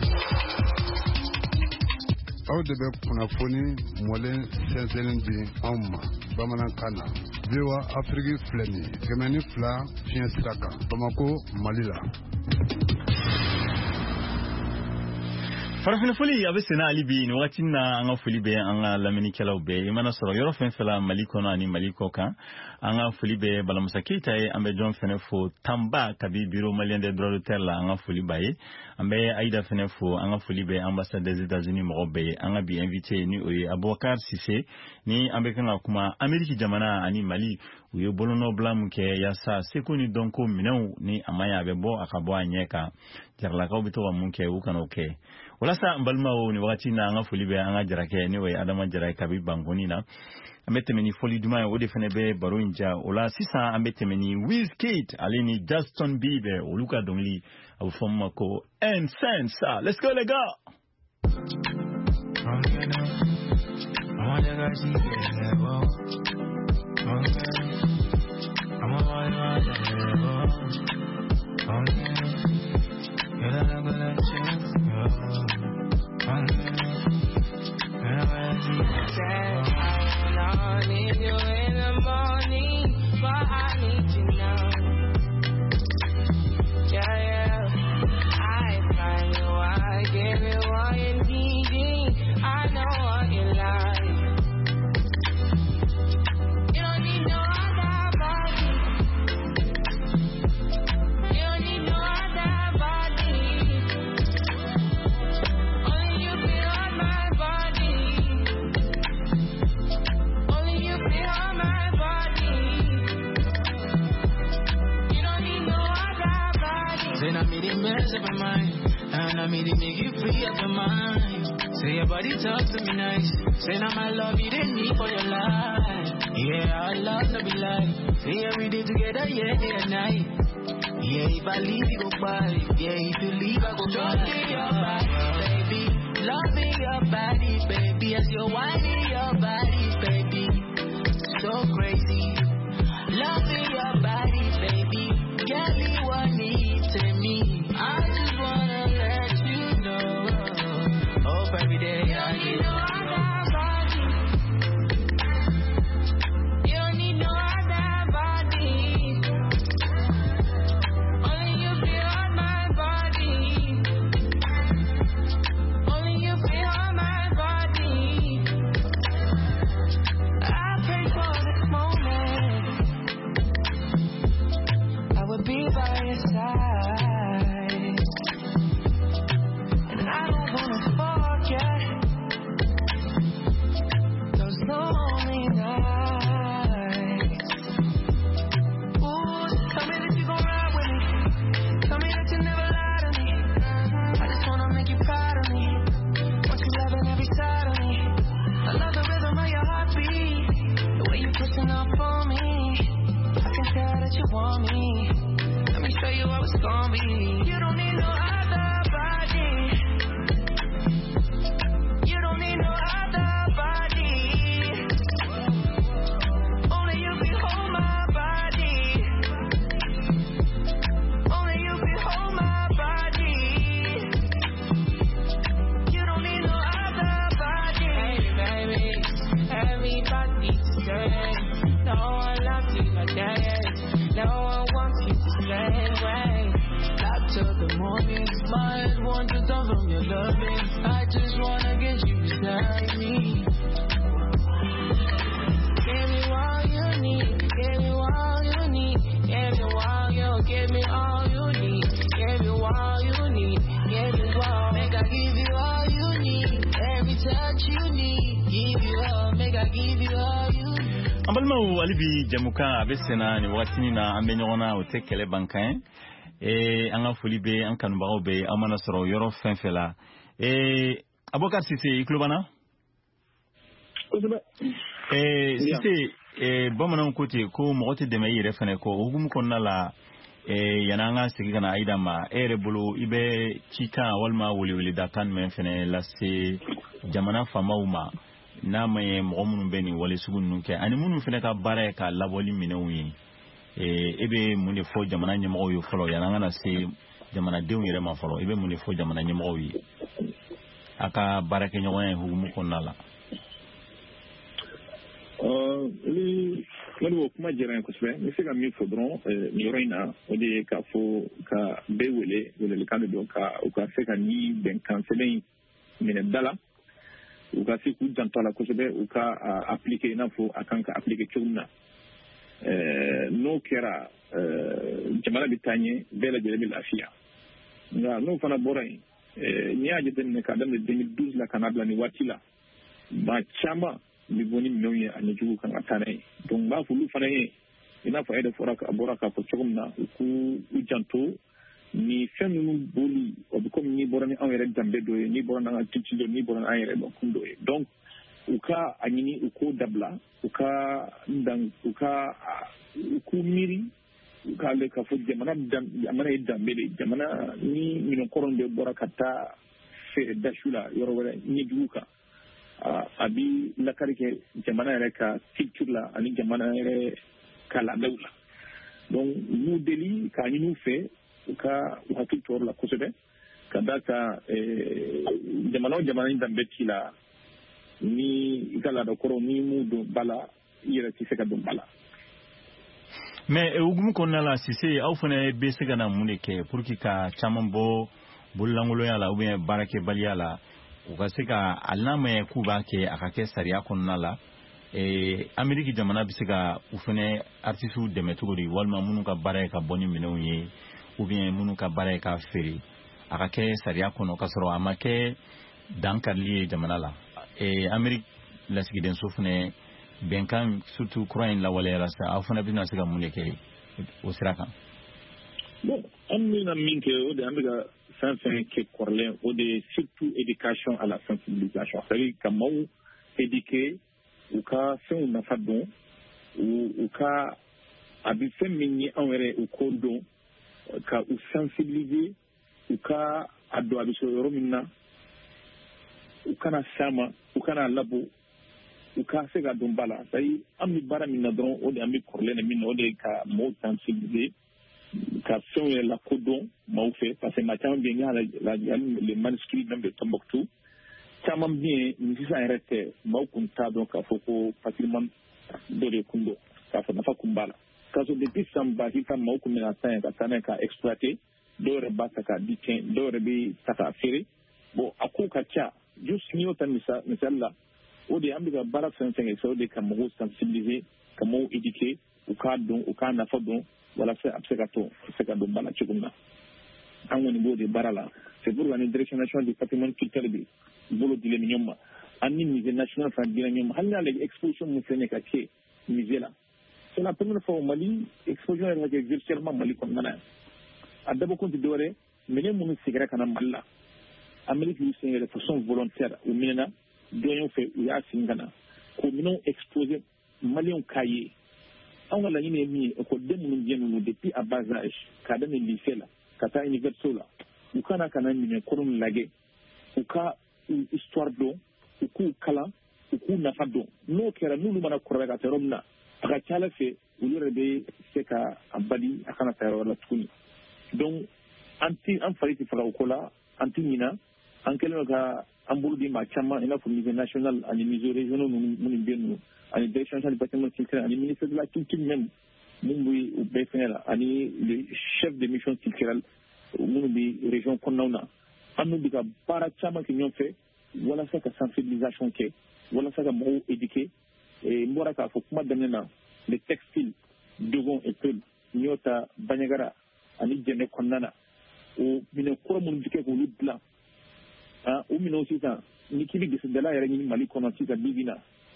Aw de bɛ kunnafoni mɔlen sɛnsɛnlen di anw ma bamanankan na V O A Afrique filɛ nin ye kɛmɛ ni fila fiɲɛ sira kan Bamako Mali la. Farafina foli a bɛ senna hali bi nin wagati na an ka foli bɛ an ka lamɛnnikɛlaw bɛɛ i mana sɔrɔ yɔrɔ fɛn fɛn la Mali kɔnɔ ani Mali kɔ kan an ka foli bɛ Balamusa Keyita ye an bɛ jɔn fɛnɛ fo Tamba kabi bureau malien des droits de l'homme la an ka foli b'a ye an bɛ Aida fɛnɛ fo an ka foli bɛ ambassade des États-Unis mɔgɔ bɛɛ ye an ka bi invité ni o ye Abubakar Sise ni an bɛ kan ka kuma Amérique jamana ani Mali u ye bolonɔ bila mun kɛ yasa seko ni dɔnko minɛnw ni a ma ɲɛ a bɛ bɔ a ka bɔ a ɲɛ kan jaralakaw bɛ to ka mun kɛ u kana o kɛ walasa an balimaw ni wagati na an ka foli bɛ an ka jarakɛ ni o ye Adama Jara ye kabi Bankoni na an bɛ tɛmɛ ni foli duman ye o de fana bɛ baro in ja o la sisan an bɛ tɛmɛ ni Wizkid ale ni Justin Bieber olu ka dɔnkili a bɛ fɔ min ma ko N-Sense. Let's go les gars. I'm mess up your mind. And I mean to make you free up your mind. Say your body talk to me nice. Say now my love you didn't need for your life. Yeah, our love no be lie. Say every day together, yeah, day and night. Yeah, if I leave you go by. Yeah, if you leave I go try. Loving your body, baby. Loving your body, baby. As you're whining your body, baby. So crazy. Loving your body, baby. Get me what needs to me. I just wanna let you know. Hope every day I get know I got you. You don't need no other body. Only you feel on my body. Only you feel on my body. I pray for this moment. I would be by your side. And I don't wanna forget those lonely nights. Ooh, tell me that you gon' ride with me. Tell me that you never lie to me. I just wanna make you proud of me. Want you loving every side of me. I love the rhythm of your heartbeat. The way you pushing up for me. I can tell that you want me. Let me show you how it's gonna be. You don't need no other body. You don't need no other body. Only you behold my body. Only you behold my body. You don't need no other body. Hey baby, everybody today. No one loves you like that. No one wants you the same way. Up till the morning, my head wanders down from your loving. I just wanna get you beside me. Give me all you need, give me all you need, give me all you, give me all you need, give me all you need, give me all, make I give you all you need, every touch you need, give you all, make I give you all you need. Ambalma alibi jamuka abesena ni watini na ambenyona otekele bankan e anga fulibe ankanba be amana soro yoro fenfela e Abokar Cissé iklubana e Cissé e bomana kote ko mogote de mai refene ko hugum konna la e yananga sigana aidama ere bulu ibe chika walma wuli wuli dakan men fene la se jamana famauma na maye mɔgɔ minnu bɛ nin wale sugu ninnu kɛ ani minnu fana ka baara ye ka labɔli minɛnw ye e bɛ mun de fɔ jamana ɲɛmɔgɔw ye fɔlɔ yanni an kana se jamanadenw yɛrɛ ma fɔlɔ i bɛ mun de fɔ jamana ɲɛmɔgɔw ye a ka baarakɛɲɔgɔnya hukumu kɔnɔna la. ni wani o kuma diyara n ye kosɛbɛ n bɛ se ka min fɔ dɔrɔn nin yɔrɔ in na o de ye k'a fɔ ka bɛɛ wele welelikan de don ka u ka se ka ni bɛnkan sɛbɛn minɛ da la. u ka se k'u janto a la kosɛbɛ u ka appliquer i n'a fɔ a kan ka appliquer cogo min na n'o kɛra jamana bɛ taa ɲɛ bɛɛ lajɛlen bɛ lafiya nka n'o fana bɔra yen n'i y'a jateminɛ k'a daminɛ deux mille douze la ka n'a bila nin waati la maa caman bɛ bɔ ni minɛnw ye a ɲɛjugu kan ka taa n'a ye donc n b'a fɔ olu fana ye i n'a fɔ e de fɔra a bɔra k'a fɔ cogo min na u k'u janto ni fɛn minnu boli o bɛ komi n'i bɔra ni anw yɛrɛ danbe dɔ ye n'i bɔra n'an ka culture n'i bɔra n'an yɛrɛ dɔnkun dɔ ye donc u ka a ɲini u k'o dabila u ka dan u ka u k'u miiri u k'a lajɛ k'a fɔ jamana jamana ye danbe de jamana ni minɛnkɔrɔ de bɔra ka taa feere dasu la yɔrɔ wɛrɛ ɲɛjugu kan a bi lakari kɛ jamana yɛrɛ ka culture la ani jamana yɛrɛ ka laadaw la donc u b'u deli k'a ɲini u fɛ u ka u hakili to la kosɛbɛ ka da ka jamana o jamana danbe t'i la ni i ka laada kɔrɔ ni m'u don ba la i yɛrɛ tɛ se ka don ba la. mais hukumu kɔnɔna la Cissé aw fana bɛ se ka na mun de kɛ pour que ka caman bɔ bololankolonya la ou bien baarakɛbaliya la u ka se ka hali n'a ma ɲɛ k'u b'a kɛ a ka kɛ sariya kɔnɔna la Amérique jamana bɛ se ka u fana artistes dɛmɛ cogo di walima minnu ka baara ye ka bɔ ni minɛnw ye ou bien minnu ka baara ye k'a feere a ka kɛ sariya kɔnɔ ka sɔrɔ a ma kɛ dankarili ye jamana la Amérique lasigidenso fana bɛnkan surtout kura in lawaleyara sa aw fana bɛna se ka mun de kɛ o sira kan. bon an bɛna min kɛ o de an bɛ ka fɛn fɛn kɛ kɔrɔlen o de ye surtout éducation à la sensibilisation c'est-à-dire ka maaw éduquer u ka fɛnw nafa dɔn u ka a bɛ fɛn min ye anw yɛrɛ u k'o dɔn ka u sensibiliser u ka a dɔn a bɛ sɔrɔ yɔrɔ min na u kana s'a ma u kana labɔ u ka se ka dɔn ba la c'est-à-dire an bɛ baara min na dɔrɔn o de an bɛ kɔrɔlen na min na o de ye ka maaw sensibiliser ka fɛnw yɛrɛ lakodɔn maaw fɛ parce que maa caman bɛ yen n y'a les manuscrits même de Tombouctou caman bɛ yen nin sisan yɛrɛ tɛ maaw kun t'a dɔn k'a fɔ ko patrimoine dɔ de kun don k'a fɔ nafa kun b'a la k'a sɔrɔ depuis san ba k'i ka maaw kun bɛna taa yen ka taa n'a ye ka exploiter dɔw yɛrɛ b'a ta k'a di tiɲɛ dɔw yɛrɛ bɛ ta k'a feere bon a ko ka ca juste n'i y'o ta misali la o de an bɛ ka baara fɛn fɛn kɛ o de ka mɔgɔw sensibiliser ka mɔgɔw éduquer u k'a dɔn u k'a nafa dɔn walasa a bɛ se ka to a bɛ se ka don ba la cogo min na an kɔni b'o de baara la c'est pour ni direction nationale du patrimoine culturel bɛ bolo dilen ɲɔgɔn ma an ni musée national fana dilen ɲɔgɔn ma hali n'ale exposition mun filɛ nin ye ka kɛ musée la c'est la première fois au Mali exposition yɛrɛ ka kɛ virtuellement Mali kɔnɔna na a dabɔ kun tɛ dɔwɛrɛ minɛn minnu sigira ka na Mali la Amérique y'u sen yɛrɛ de façon volontaire u minɛna dɔnɲɛw fɛ u y'a sen ka na k'o minɛnw exposer maliyɛnw k'a ye anw ka laɲini ye min ye ekɔliden minnu diɲɛ ninnu depuis à bas âge k'a daminɛ lycée la ka taa université la u kana ka na minɛn kɔrɔ min lajɛ u ka histoire dɔn u k'u kalan u k'u nafa dɔn n'o kɛra n'olu mana kɔrɔbaya ka taa yɔrɔ min na a ka ca ala fɛ olu yɛrɛ bɛ se ka a bali a kana taa yɔrɔ la tuguni donc an ti an fari tɛ faga o ko la an ti ɲina an kɛlen don ka an bolo di maa caman i n'a fɔ musée national ani musée régionaux minnu bɛ yen nɔ ani direction nationale du patrimoine culturel ani ministère de la culture même minnu bɛ u bɛɛ fɛngɛ la ani le chef de mission culturelle minnu bɛ région kɔnɔnaw na an n'u bɛ ka baara caman kɛ ɲɔgɔn fɛ walasa ka sensibilisation kɛ walasa ka mɔgɔw éduquer n bɔra k'a fɔ kuma daminɛ na le textile dogon et peul n'i y'o ta Bandiagara ani Jɛnɛ kɔnɔna na o minɛn kɔrɔ minnu bɛ kɛ k'olu dilan ah o minɛnw sisan ni k'i bɛ gesedala yɛrɛ ɲini Mali kɔnɔ sisan bi bi in na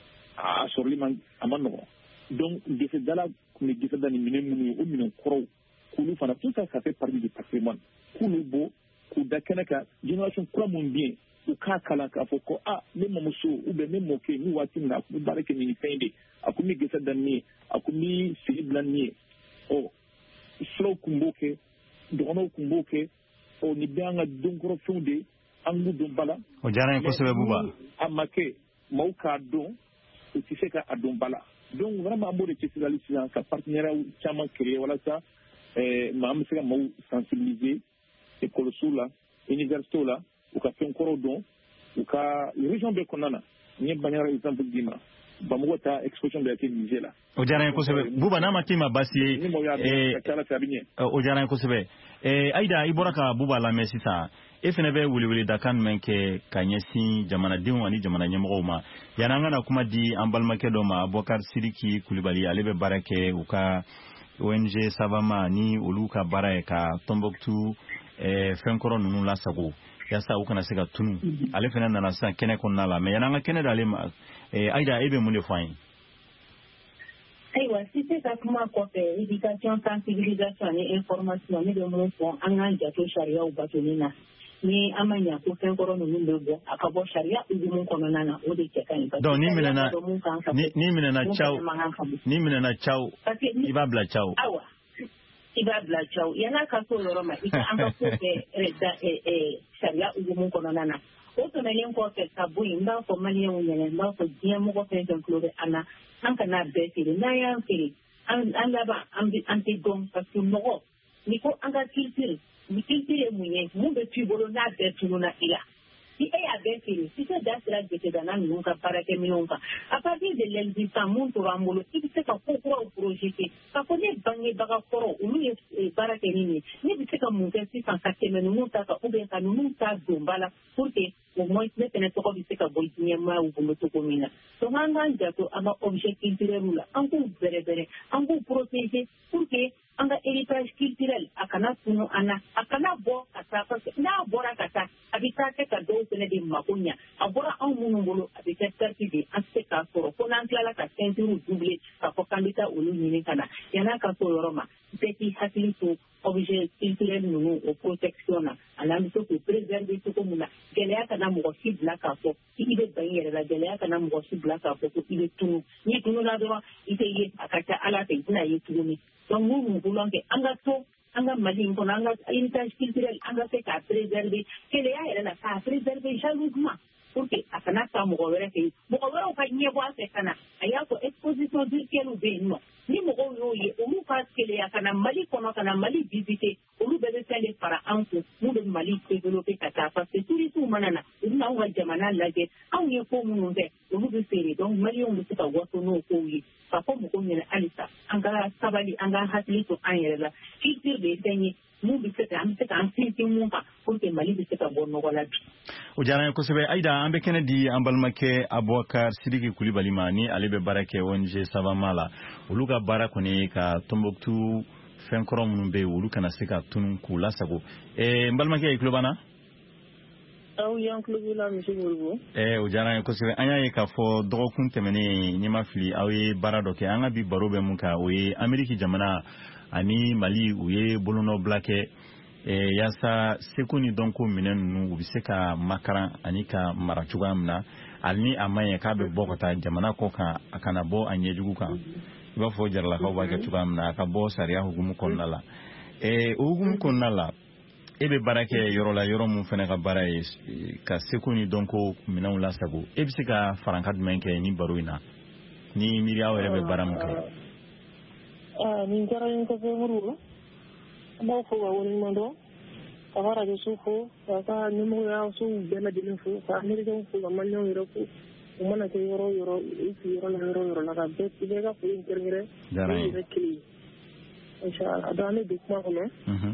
a sɔrɔli man a ma nɔgɔn donc gesedala tun bɛ geseda ni minɛn minnu ye o minɛn kɔrɔw k'olu fana tout ça ça fait partie du patrimoine k'olu bɔ k'u da kɛnɛ kan génération kura minnu bɛ yen u k'a kalan k'a fɔ ko ah ne mamuso ou bien ne mɔkɛ ni waati min na a kun bɛ baara kɛ nin fɛn de a kun bɛ geseda nin ye a kun bɛ fini bila nin ye ɔ filaw kun b'o kɛ dɔgɔnɔw kun b'o kɛ ɔ nin bɛɛ y'an ka donkɔrɔ fɛnw de an b'u dɔn ba la. o diyara n ye kosɛbɛ Buba. a ma kɛ maaw k'a dɔn u tɛ se ka a dɔn ba la donc vraiment an b'o de cɛsiri hali sisan ka partenariat caman créer walasa maa an bɛ se ka maaw sensibiliser écolosow la universitéw la u ka fɛn kɔrɔw dɔn u ka région bɛɛ kɔnɔna na n ye Bandiagara exemple d'i ma Bamakɔ ta exposition bɛ kɛ musée la. o diyara n ye kosɛbɛ Buba n'a ma k'i ma baasi ye ni maaw y'a dɔn ka ca ala fɛ a bɛ ɲɛ. o diyara n ye kosɛbɛ Ayida i bɔra ka Buba lamɛn sisan e fana bɛ weleweledakan jumɛn kɛ ka ɲɛsin jamanadenw ani jamana ɲɛmɔgɔw ma yanni an kana kuma di an balimakɛ dɔ ma Bɔkari Sidiki Kulibali ale bɛ baara kɛ u ka O N G Savama ni olu ka baara ye ka Tombouctou fɛn kɔrɔ ninnu lasago yasa u kana se ka tunu ale fana nana sisan kɛnɛ kɔnɔna la mais yanni an ka kɛnɛ d'ale ma Ayida e bɛ mun de fɔ an ye. Ayiwa si tɛ ka kuma kɔfɛ éducation sensibilisation ani information ne bɛ mun fɔ an k'an janto sariyaw batoli la ni an ma ɲa ko fɛn kɔrɔ ninnu bɛ bɔ a ka bɔ sariya hukumu kɔnɔna na o de cɛ ka ɲi. donc ni minɛna ni minɛna caw ni minɛna caw i b'a bila caw. awa i b'a bila caw yan'a ka so yɔrɔ ma i ka an ka ko kɛ sariya hukumu kɔnɔna na o tɛmɛnen kɔfɛ ka bɔ yen n b'a fɔ maliyɛnw ɲɛna n b'a fɔ diɲɛ mɔgɔ fɛn fɛn tulo bɛ an na an kana bɛɛ feere n'an y'an feere an laban an tɛ dɔn parce que mɔgɔ n'i ko an ka culture ni culture ye mun ye mun bɛ t'u bolo n'a bɛɛ tununa i la ni e y'a bɛɛ feere si tɛ da sira gesedala ninnu ka baarakɛminɛnw kan à partir de l'existant mun tora an bolo i bɛ se ka ko kuraw projeté k'a fɔ ne bangebaga kɔrɔ olu ye baara kɛ ni nin ye ne bɛ se ka mun kɛ sisan ka tɛmɛ ninnu ta kan ou bien ka ninnu ta don ba la pour que au moins ne fana tɔgɔ bɛ se ka bɔ diɲɛmaaw bolo cogo min na donc an k'an janto an ka objet culturel la an k'u bɛrɛbɛrɛ an k'u protéger pour que an ka héritage culturel a kana tunu an na a kana bɔ ka taa parce que n'a bɔra ka taa a bɛ taa kɛ ka dɔw fana de mako ɲa a bɔra anw minnu bolo a bɛ kɛ perte de an tɛ se k'a sɔrɔ ko n'an tilala ka ceinture doublé k'a fɔ k'an bɛ taa olu ɲini ka na yan'a ka so yɔrɔ ma bɛɛ k'i hakili to objet culturel ninnu o protection na ani an bɛ se k'o préserver cogo min na gɛlɛya kana mɔgɔ si bila k'a fɔ i bɛ ban i yɛrɛ la gɛlɛya kana mɔgɔ si bila k'a fɔ ko i bɛ tunu n'i tununa dɔrɔn i tɛ ye a ka ca Ala fɛ i tɛna ye tuguni donc n'u mun bolo kɛ an ka to an ka Mali in kɔnɔ an ka héritage culturel an ka se k'a préserver gɛlɛya yɛrɛ la k'a préserver jalousement pour que a kana taa mɔgɔ wɛrɛ fɛ yen mɔgɔ wɛrɛw ka ɲɛbɔ a fɛ ka na a y'a fɔ exposition virtuelle bɛ yen nɔ ni mɔgɔw y'o ye olu ka keleya ka na Mali kɔnɔ ka na Mali visiter olu bɛɛ bɛ fɛn de fara an kun mun bɛ Mali développer ka taa parce que touristes mana na u bɛna anw ka jamana lajɛ anw ye ko minnu kɛ olu bɛ feere donc maliyɛnw bɛ se ka waso n'o kow ye ka fɔ mɔgɔw ɲɛna halisa an ka sabali an ka hakili to an yɛrɛ la culture de ye fɛn ye mun bɛ se ka an bɛ se k'an sinsin mun kan pour que Mali bɛ se ka bɔ nɔgɔ la bi. O diyara n ye kosɛbɛ Ayida an bɛ kɛnɛ di an balimakɛ Abubakar Sidiki Kulibali ma ni ale bɛ baara kɛ O N G Savama la olu ka baara kɔni ye ka Tombouctou fɛn kɔrɔ minnu bɛ yen olu kana se ka tunun k'u lasago ɛɛ n balimakɛ i tulo b'an na. aw y'an tulo b'i la misi Moribo. ɛɛ o diyara n ye kosɛbɛ an y'a ye k'a fɔ dɔgɔkun tɛmɛnen n'i ma fili aw ye baara dɔ kɛ an ka bi baro bɛ mun kan o ye Ameriki jamana ani Mali u ye bolonɔ bila kɛ ɛɛ yaasa seko ni dɔnko minɛn ninnu u bɛ se ka makaran ani ka mara cogoya min na hali ni a ma ɲɛ k'a bɛ bɔ ka taa jamana kɔ kan a kana bɔ a ɲɛjugu kan i b'a fɔ jaralakaw b'a kɛ cogoya min na a ka bɔ sariya hukumu kɔnɔna la ɛɛ o hukumu kɔnɔna la e bɛ baara kɛ yɔrɔ la yɔrɔ min fana ka baara ye ka seko ni dɔnko minɛnw lasago e bɛ se ka faranka jumɛn kɛ ni baro in na ni miiri aw yɛrɛ bɛ baara min kɛ. nin diyara n ye kosɛbɛ Moribo an b'aw fo ka waleɲuman dɔn ka ka radio fo ka ka ɲɛmɔgɔyasow bɛɛ lajɛlen fo ka Amerikɛnw fo ka maliyɛnw yɛrɛ fo u mana kɛ yɔrɔ o yɔrɔ u sigiyɔrɔ la yɔrɔ o yɔrɔ la ka bɛɛ bɛɛ ka foli in kɛrɛnkɛrɛn o yɛrɛ kelen ye inchallah donc an bɛ don kuma kɔnɔ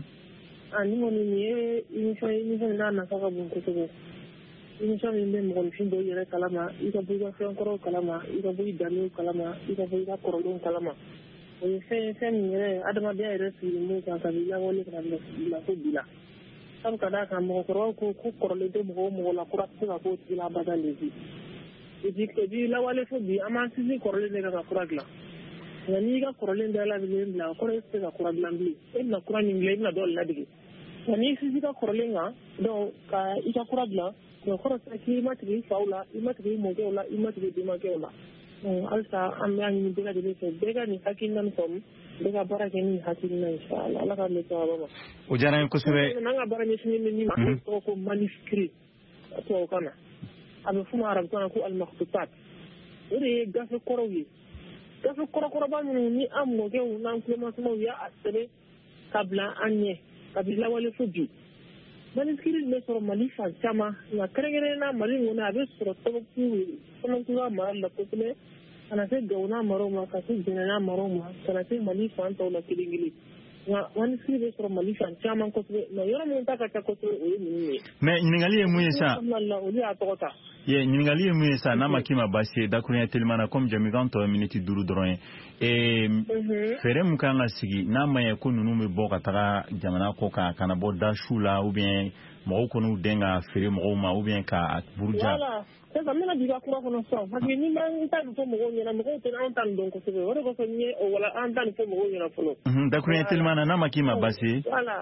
a ni kɔni nin ye émission ye émission min n'a nafa ka bon kosɛbɛ émission min bɛ mɔgɔnifin dɔw yɛrɛ kalama i ka bɔ i ka fɛn kɔrɔw kalama i ka bɔ i danbew kalama i ka bɔ i ka kɔrɔlenw kalama o ye fɛn fɛn min yɛrɛ adamadenya yɛrɛ sigilen b'o kan kabini lawale ka na bila fo bi la sabu ka d'a kan mɔgɔkɔrɔbaw ko ko kɔrɔlen tɛ mɔgɔ o mɔgɔ la kura tɛ se ka k'o tigi la abada le bi et puis et puis lawale fo bi an b'an sinsin kɔrɔlen de kan ka kura dilan nka n'i ka kɔrɔlen bɛɛ labɛnnen bila kɔrɔ e tɛ se ka kura dilan bilen e bɛna kura min dilan i bɛna dɔw ladege nka n'i sinsin ka kɔrɔlen kan donc ka i ka kura dilan o kɔrɔ tɛ k'i ma tigɛ i faw la i ma tigɛ i mɔkɛw la i ma tigɛ i benbakɛw la halisa an bɛ ɲini bɛɛ lajɛlen fɛ bɛɛ ka nin hakilina nin faamu bɛɛ ka baara kɛ nin hakilina inchallah ala ka mɛn sababa ma. o diyara n ye kosɛbɛ. an ka baara ɲɛsinnen bɛ min ma an tɔgɔ ko manuscrit tubabukan na a bɛ f'o ma arabukan na ko al-makhtutat o de ye gafe kɔrɔw ye gafe kɔrɔkɔrɔba minnu ni an mɔkɛw n'an kulomasamaw y'a sɛbɛn ka bila an ɲɛ kabini lawale fo bi manuscrit bɛ sɔrɔ Mali fan caman nka kɛrɛnkɛrɛnnenya Mali in kɔnɔ a bɛ sɔrɔ Tombouctou Tombouctou ka mara la kosɛbɛ ka na se Gao n'a maraw ma ka se Benin n'a maraw ma ka na se Mali fan tɔw la kelen kelen nka manuscrit bɛ sɔrɔ Mali fan caman kosɛbɛ nka yɔrɔ min ta ka ca kosɛbɛ o ye ninnu ye. mais ɲininkali ye mun ye sa. olu y'a tɔgɔ ta. ye ɲininkali ye mun ye sa n'a ma k'i ma baasi ye dakurunya teliman na comme jɛmukan tɔ ye miniti duuru dɔrɔn ye fɛɛrɛ mun kan ka sigi n'a ma ɲɛ ko ninnu bɛ bɔ ka taga jamana kɔ kan kana bɔ dasiw la ou bien mɔgɔw kɔni den ka feere mɔgɔw ma ou bien ka buruja. voilà c'est ça n bɛna bi ka kuma kɔnɔ sisan parce que ni m'an ta nin fɔ mɔgɔw ɲɛna mɔgɔw tɛ an ta nin dɔn kosɛbɛ o de kosɔn n ye o wala an ta nin fɔ mɔgɔw ɲɛna fɔlɔ. dakurunya teliman na n'a ma k'i ma baasi ye. voilà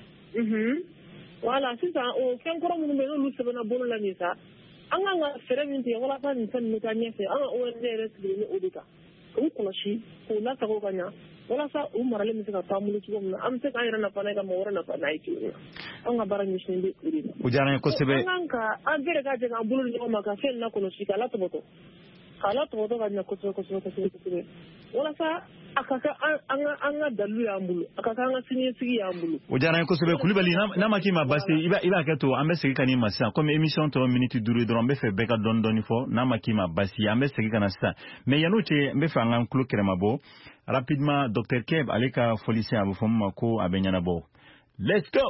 voilà sisan o fɛn kɔrɔ minnu bɛ yen n'olu sɛbɛnna bolo la nin sa an kan ka fɛɛrɛ min tigɛ walasa nin fɛn ninnu bɛ taa ɲɛfɛ an ka O N G yɛrɛ sigilen ni o de kan k'u kɔlɔsi k'u lasago ka ɲa walasa u maralen bɛ se ka taa bolo cogo min na an bɛ se k'an yɛrɛ nafa n'a ye ka mɔgɔ wɛrɛ nafa n'a ye cogo min na an ka baara ɲɛsinnen bɛ o de ma. o diyara n ye kosɛbɛ. an kan ka an bɛɛ de ka jɛ k'an bolo di ɲɔgɔn ma ka fɛn lakɔlɔsi k'a latɔbɔtɔ k'a latɔbɔtɔ ka ɲa kosɛbɛ kosɛbɛ kosɛbɛ kosɛbɛ walasa a ka kɛ an ka an ka dalilu y'an bolo a ka kɛ an ka siniɲɛsigi y'an bolo. o diyara n ye kosɛbɛ Kulibali n'a ma k'i ma baasi i b'a i b'a kɛ to an bɛ segin ka n'i ma sisan comme émission tɔ miniti duuru ye dɔrɔn n bɛ fɛ bɛɛ ka dɔɔni dɔɔni fɔ n'a ma k'i ma baasi an bɛ segin ka na sisan mais yan'o cɛ n bɛ fɛ an k'an tulo kɛrɛmabɔ rapidement docteur Keb ale ka fɔli sen a bɛ fɔ min ma ko a bɛ ɲɛnabɔ let's go.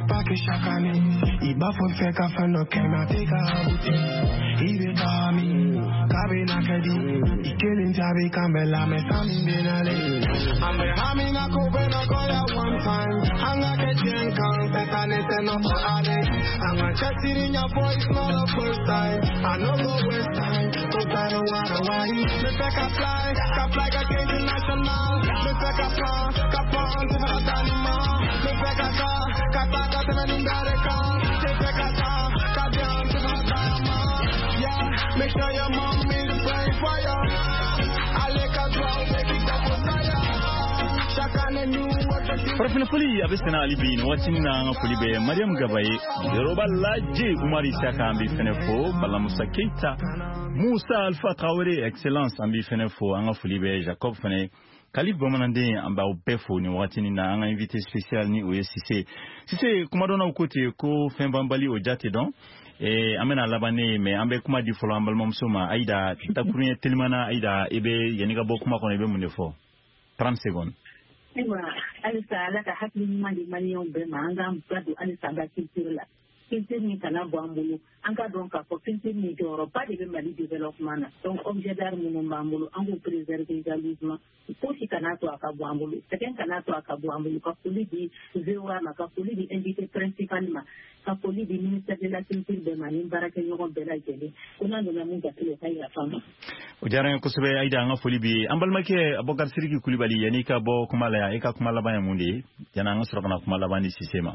pas que chaque année, il va faut faire qu'à faire nos caméras, t'es qu'à bouter. Il est pas mis, cabine à crédit, il kill in Javi Campbell, mais ça m'y bien aller. I'm a having a couple of call one time. I'm not getting contact and it's enough for all day. I'm a chatting in your voice, not the first time. I know go waste time, so I don't wanna why. Me take a fly, a fly like international. Me take a fly, a fly to the animal. Me take a car, a car to the Ningareka. Me take a car, a down to the diamond. Yeah, make sure your mom is praying for you. I like a draw, make it up for fire. Farafina foli abesena alibi no watini na nga foli be Mariam Gabaye Yoruba laje Umari Saka ambi fenefo Bala Musa Keita Musa Alpha Traoré excellence ambi fenefo anga foli be Jacob fene Khalif Bomanande amba upefo ni watini na anga invité spécial ni O S C Sise kuma dona ukote ko fembambali ojate don e amena labane me ambe kuma di folo ambal momsoma aida takuruye telimana aida ebe yaniga bokuma kono ebe munefo trente secondes. Ewa, alisa alaka hakili mali mali yombe ma anga mpado alisa ba culture la. Culture ni kana bambulu. Anga donc a culture ni joro pas de mali développement. Donc objet d'art ni bambulu ango préserver jalisme. Ko si kana to aka bambulu. Teken kana to aka bambulu ka poli di zewa na ka poli di invité principalement. Ka poli di ministère de la culture de mali baraka nyoko bela jeli. Kuna ndo na munga kile kai ya fama. Ujara ko sebe aida nga foli bi ambal make Abokar Siriki Kulibali yani ka bo kumala ya eka kumala ba yamundi jana nga sura kana kumala ba ni sistema.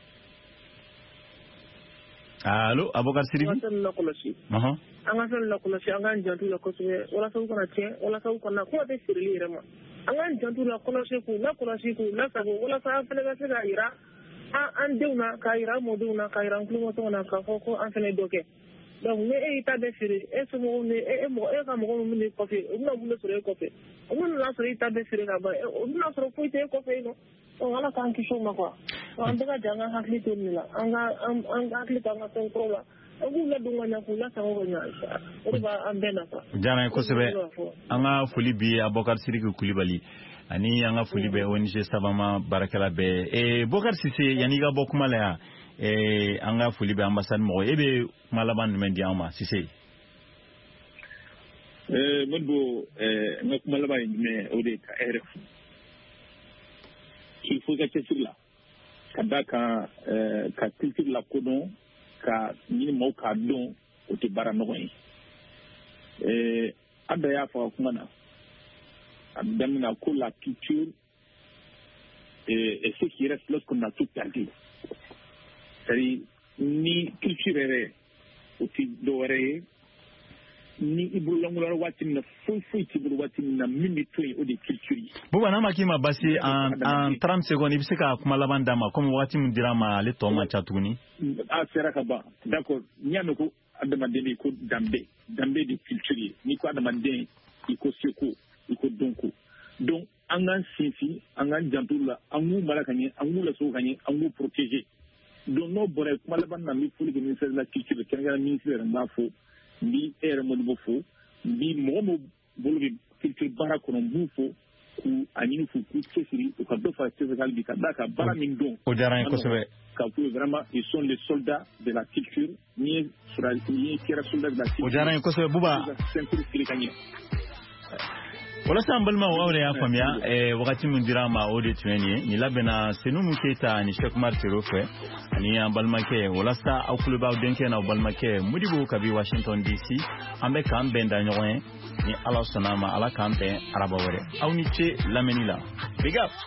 Allo Abokar Siriki Angasal la kolosi aha angasal la kolosi angan jantu la kolosi wala sawu kana tie wala sawu kana ko be sirili rema angan jantu la kolosi ku la kolosi ku la sawu wala sa fele ga se ga ira an deuna ka ira moduna ka ira nklu mo to na ka ko an fele doke. Donc ne e ita be siri e so mo ne e mo e ka mo mo ni kofi o na bulo sore kofi o mo na sore ita be siri ga ba o na sore ko ite kofi no o wala kan ki so ma kwa o andega janga hakli to ni la anga an hakli ta nga ton prola o bu la dunga nya kula sa o nya o ba ambena kwa jana ko sebe anga fuli bi Abokar Siriki Kulibali ani anga fuli be O N G Savama barakala be e Bokar Sise yani ga bokuma la eh anga fuli be ambassade mo ebe malaban mendi ama Sise eh modbo eh ngak malaban me ode ka R F il faut que sur là kada ka eh ka culture la kodon ka ni mo ka don o te bara no eh ada ya fa kuma na adamina ko la culture et, et ce qui reste lorsqu'on a tout perdu. C'est-à-dire, ni culture est aussi dorée, ni ibulongula watin na fou fou tibulu watin na mimito o de culture. Buba na makima basi en en trente secondes ibisika kuma labanda ma comme watin dirama le toma chatuni. Ah sera kaba. D'accord, nyano ko adama deni ko dambe, dambe de culture. Ni ko adama deni iko seko iko donko donc angan sinfi angan jantula angu malakanye angu la so kanye angu protéger donc no bore kuma la banna mi pour le ministère de la culture kenga ministère mbafo bi ere mo bofo bi momo bolbi culture bara kono bufo ku anini fu ku tsiri ko do fa tsiri bi kadaka bara min don o jaran ko sebe ka pour vraiment ils sont les soldats de la culture ni sura ni kira soldats de la culture o jaran ko sebe buba wala sambalma wawre ya famia e wakati mundira ma ode tweni ni labena senu muketa ni Sheikh Umar Tirofe ni ambalma ke wala sa au kluba denke na ambalma ke mudibo kabi Washington D C ambe kambe nda nyoen ni ala sonama ala kambe araba wore au ni che lamenila big up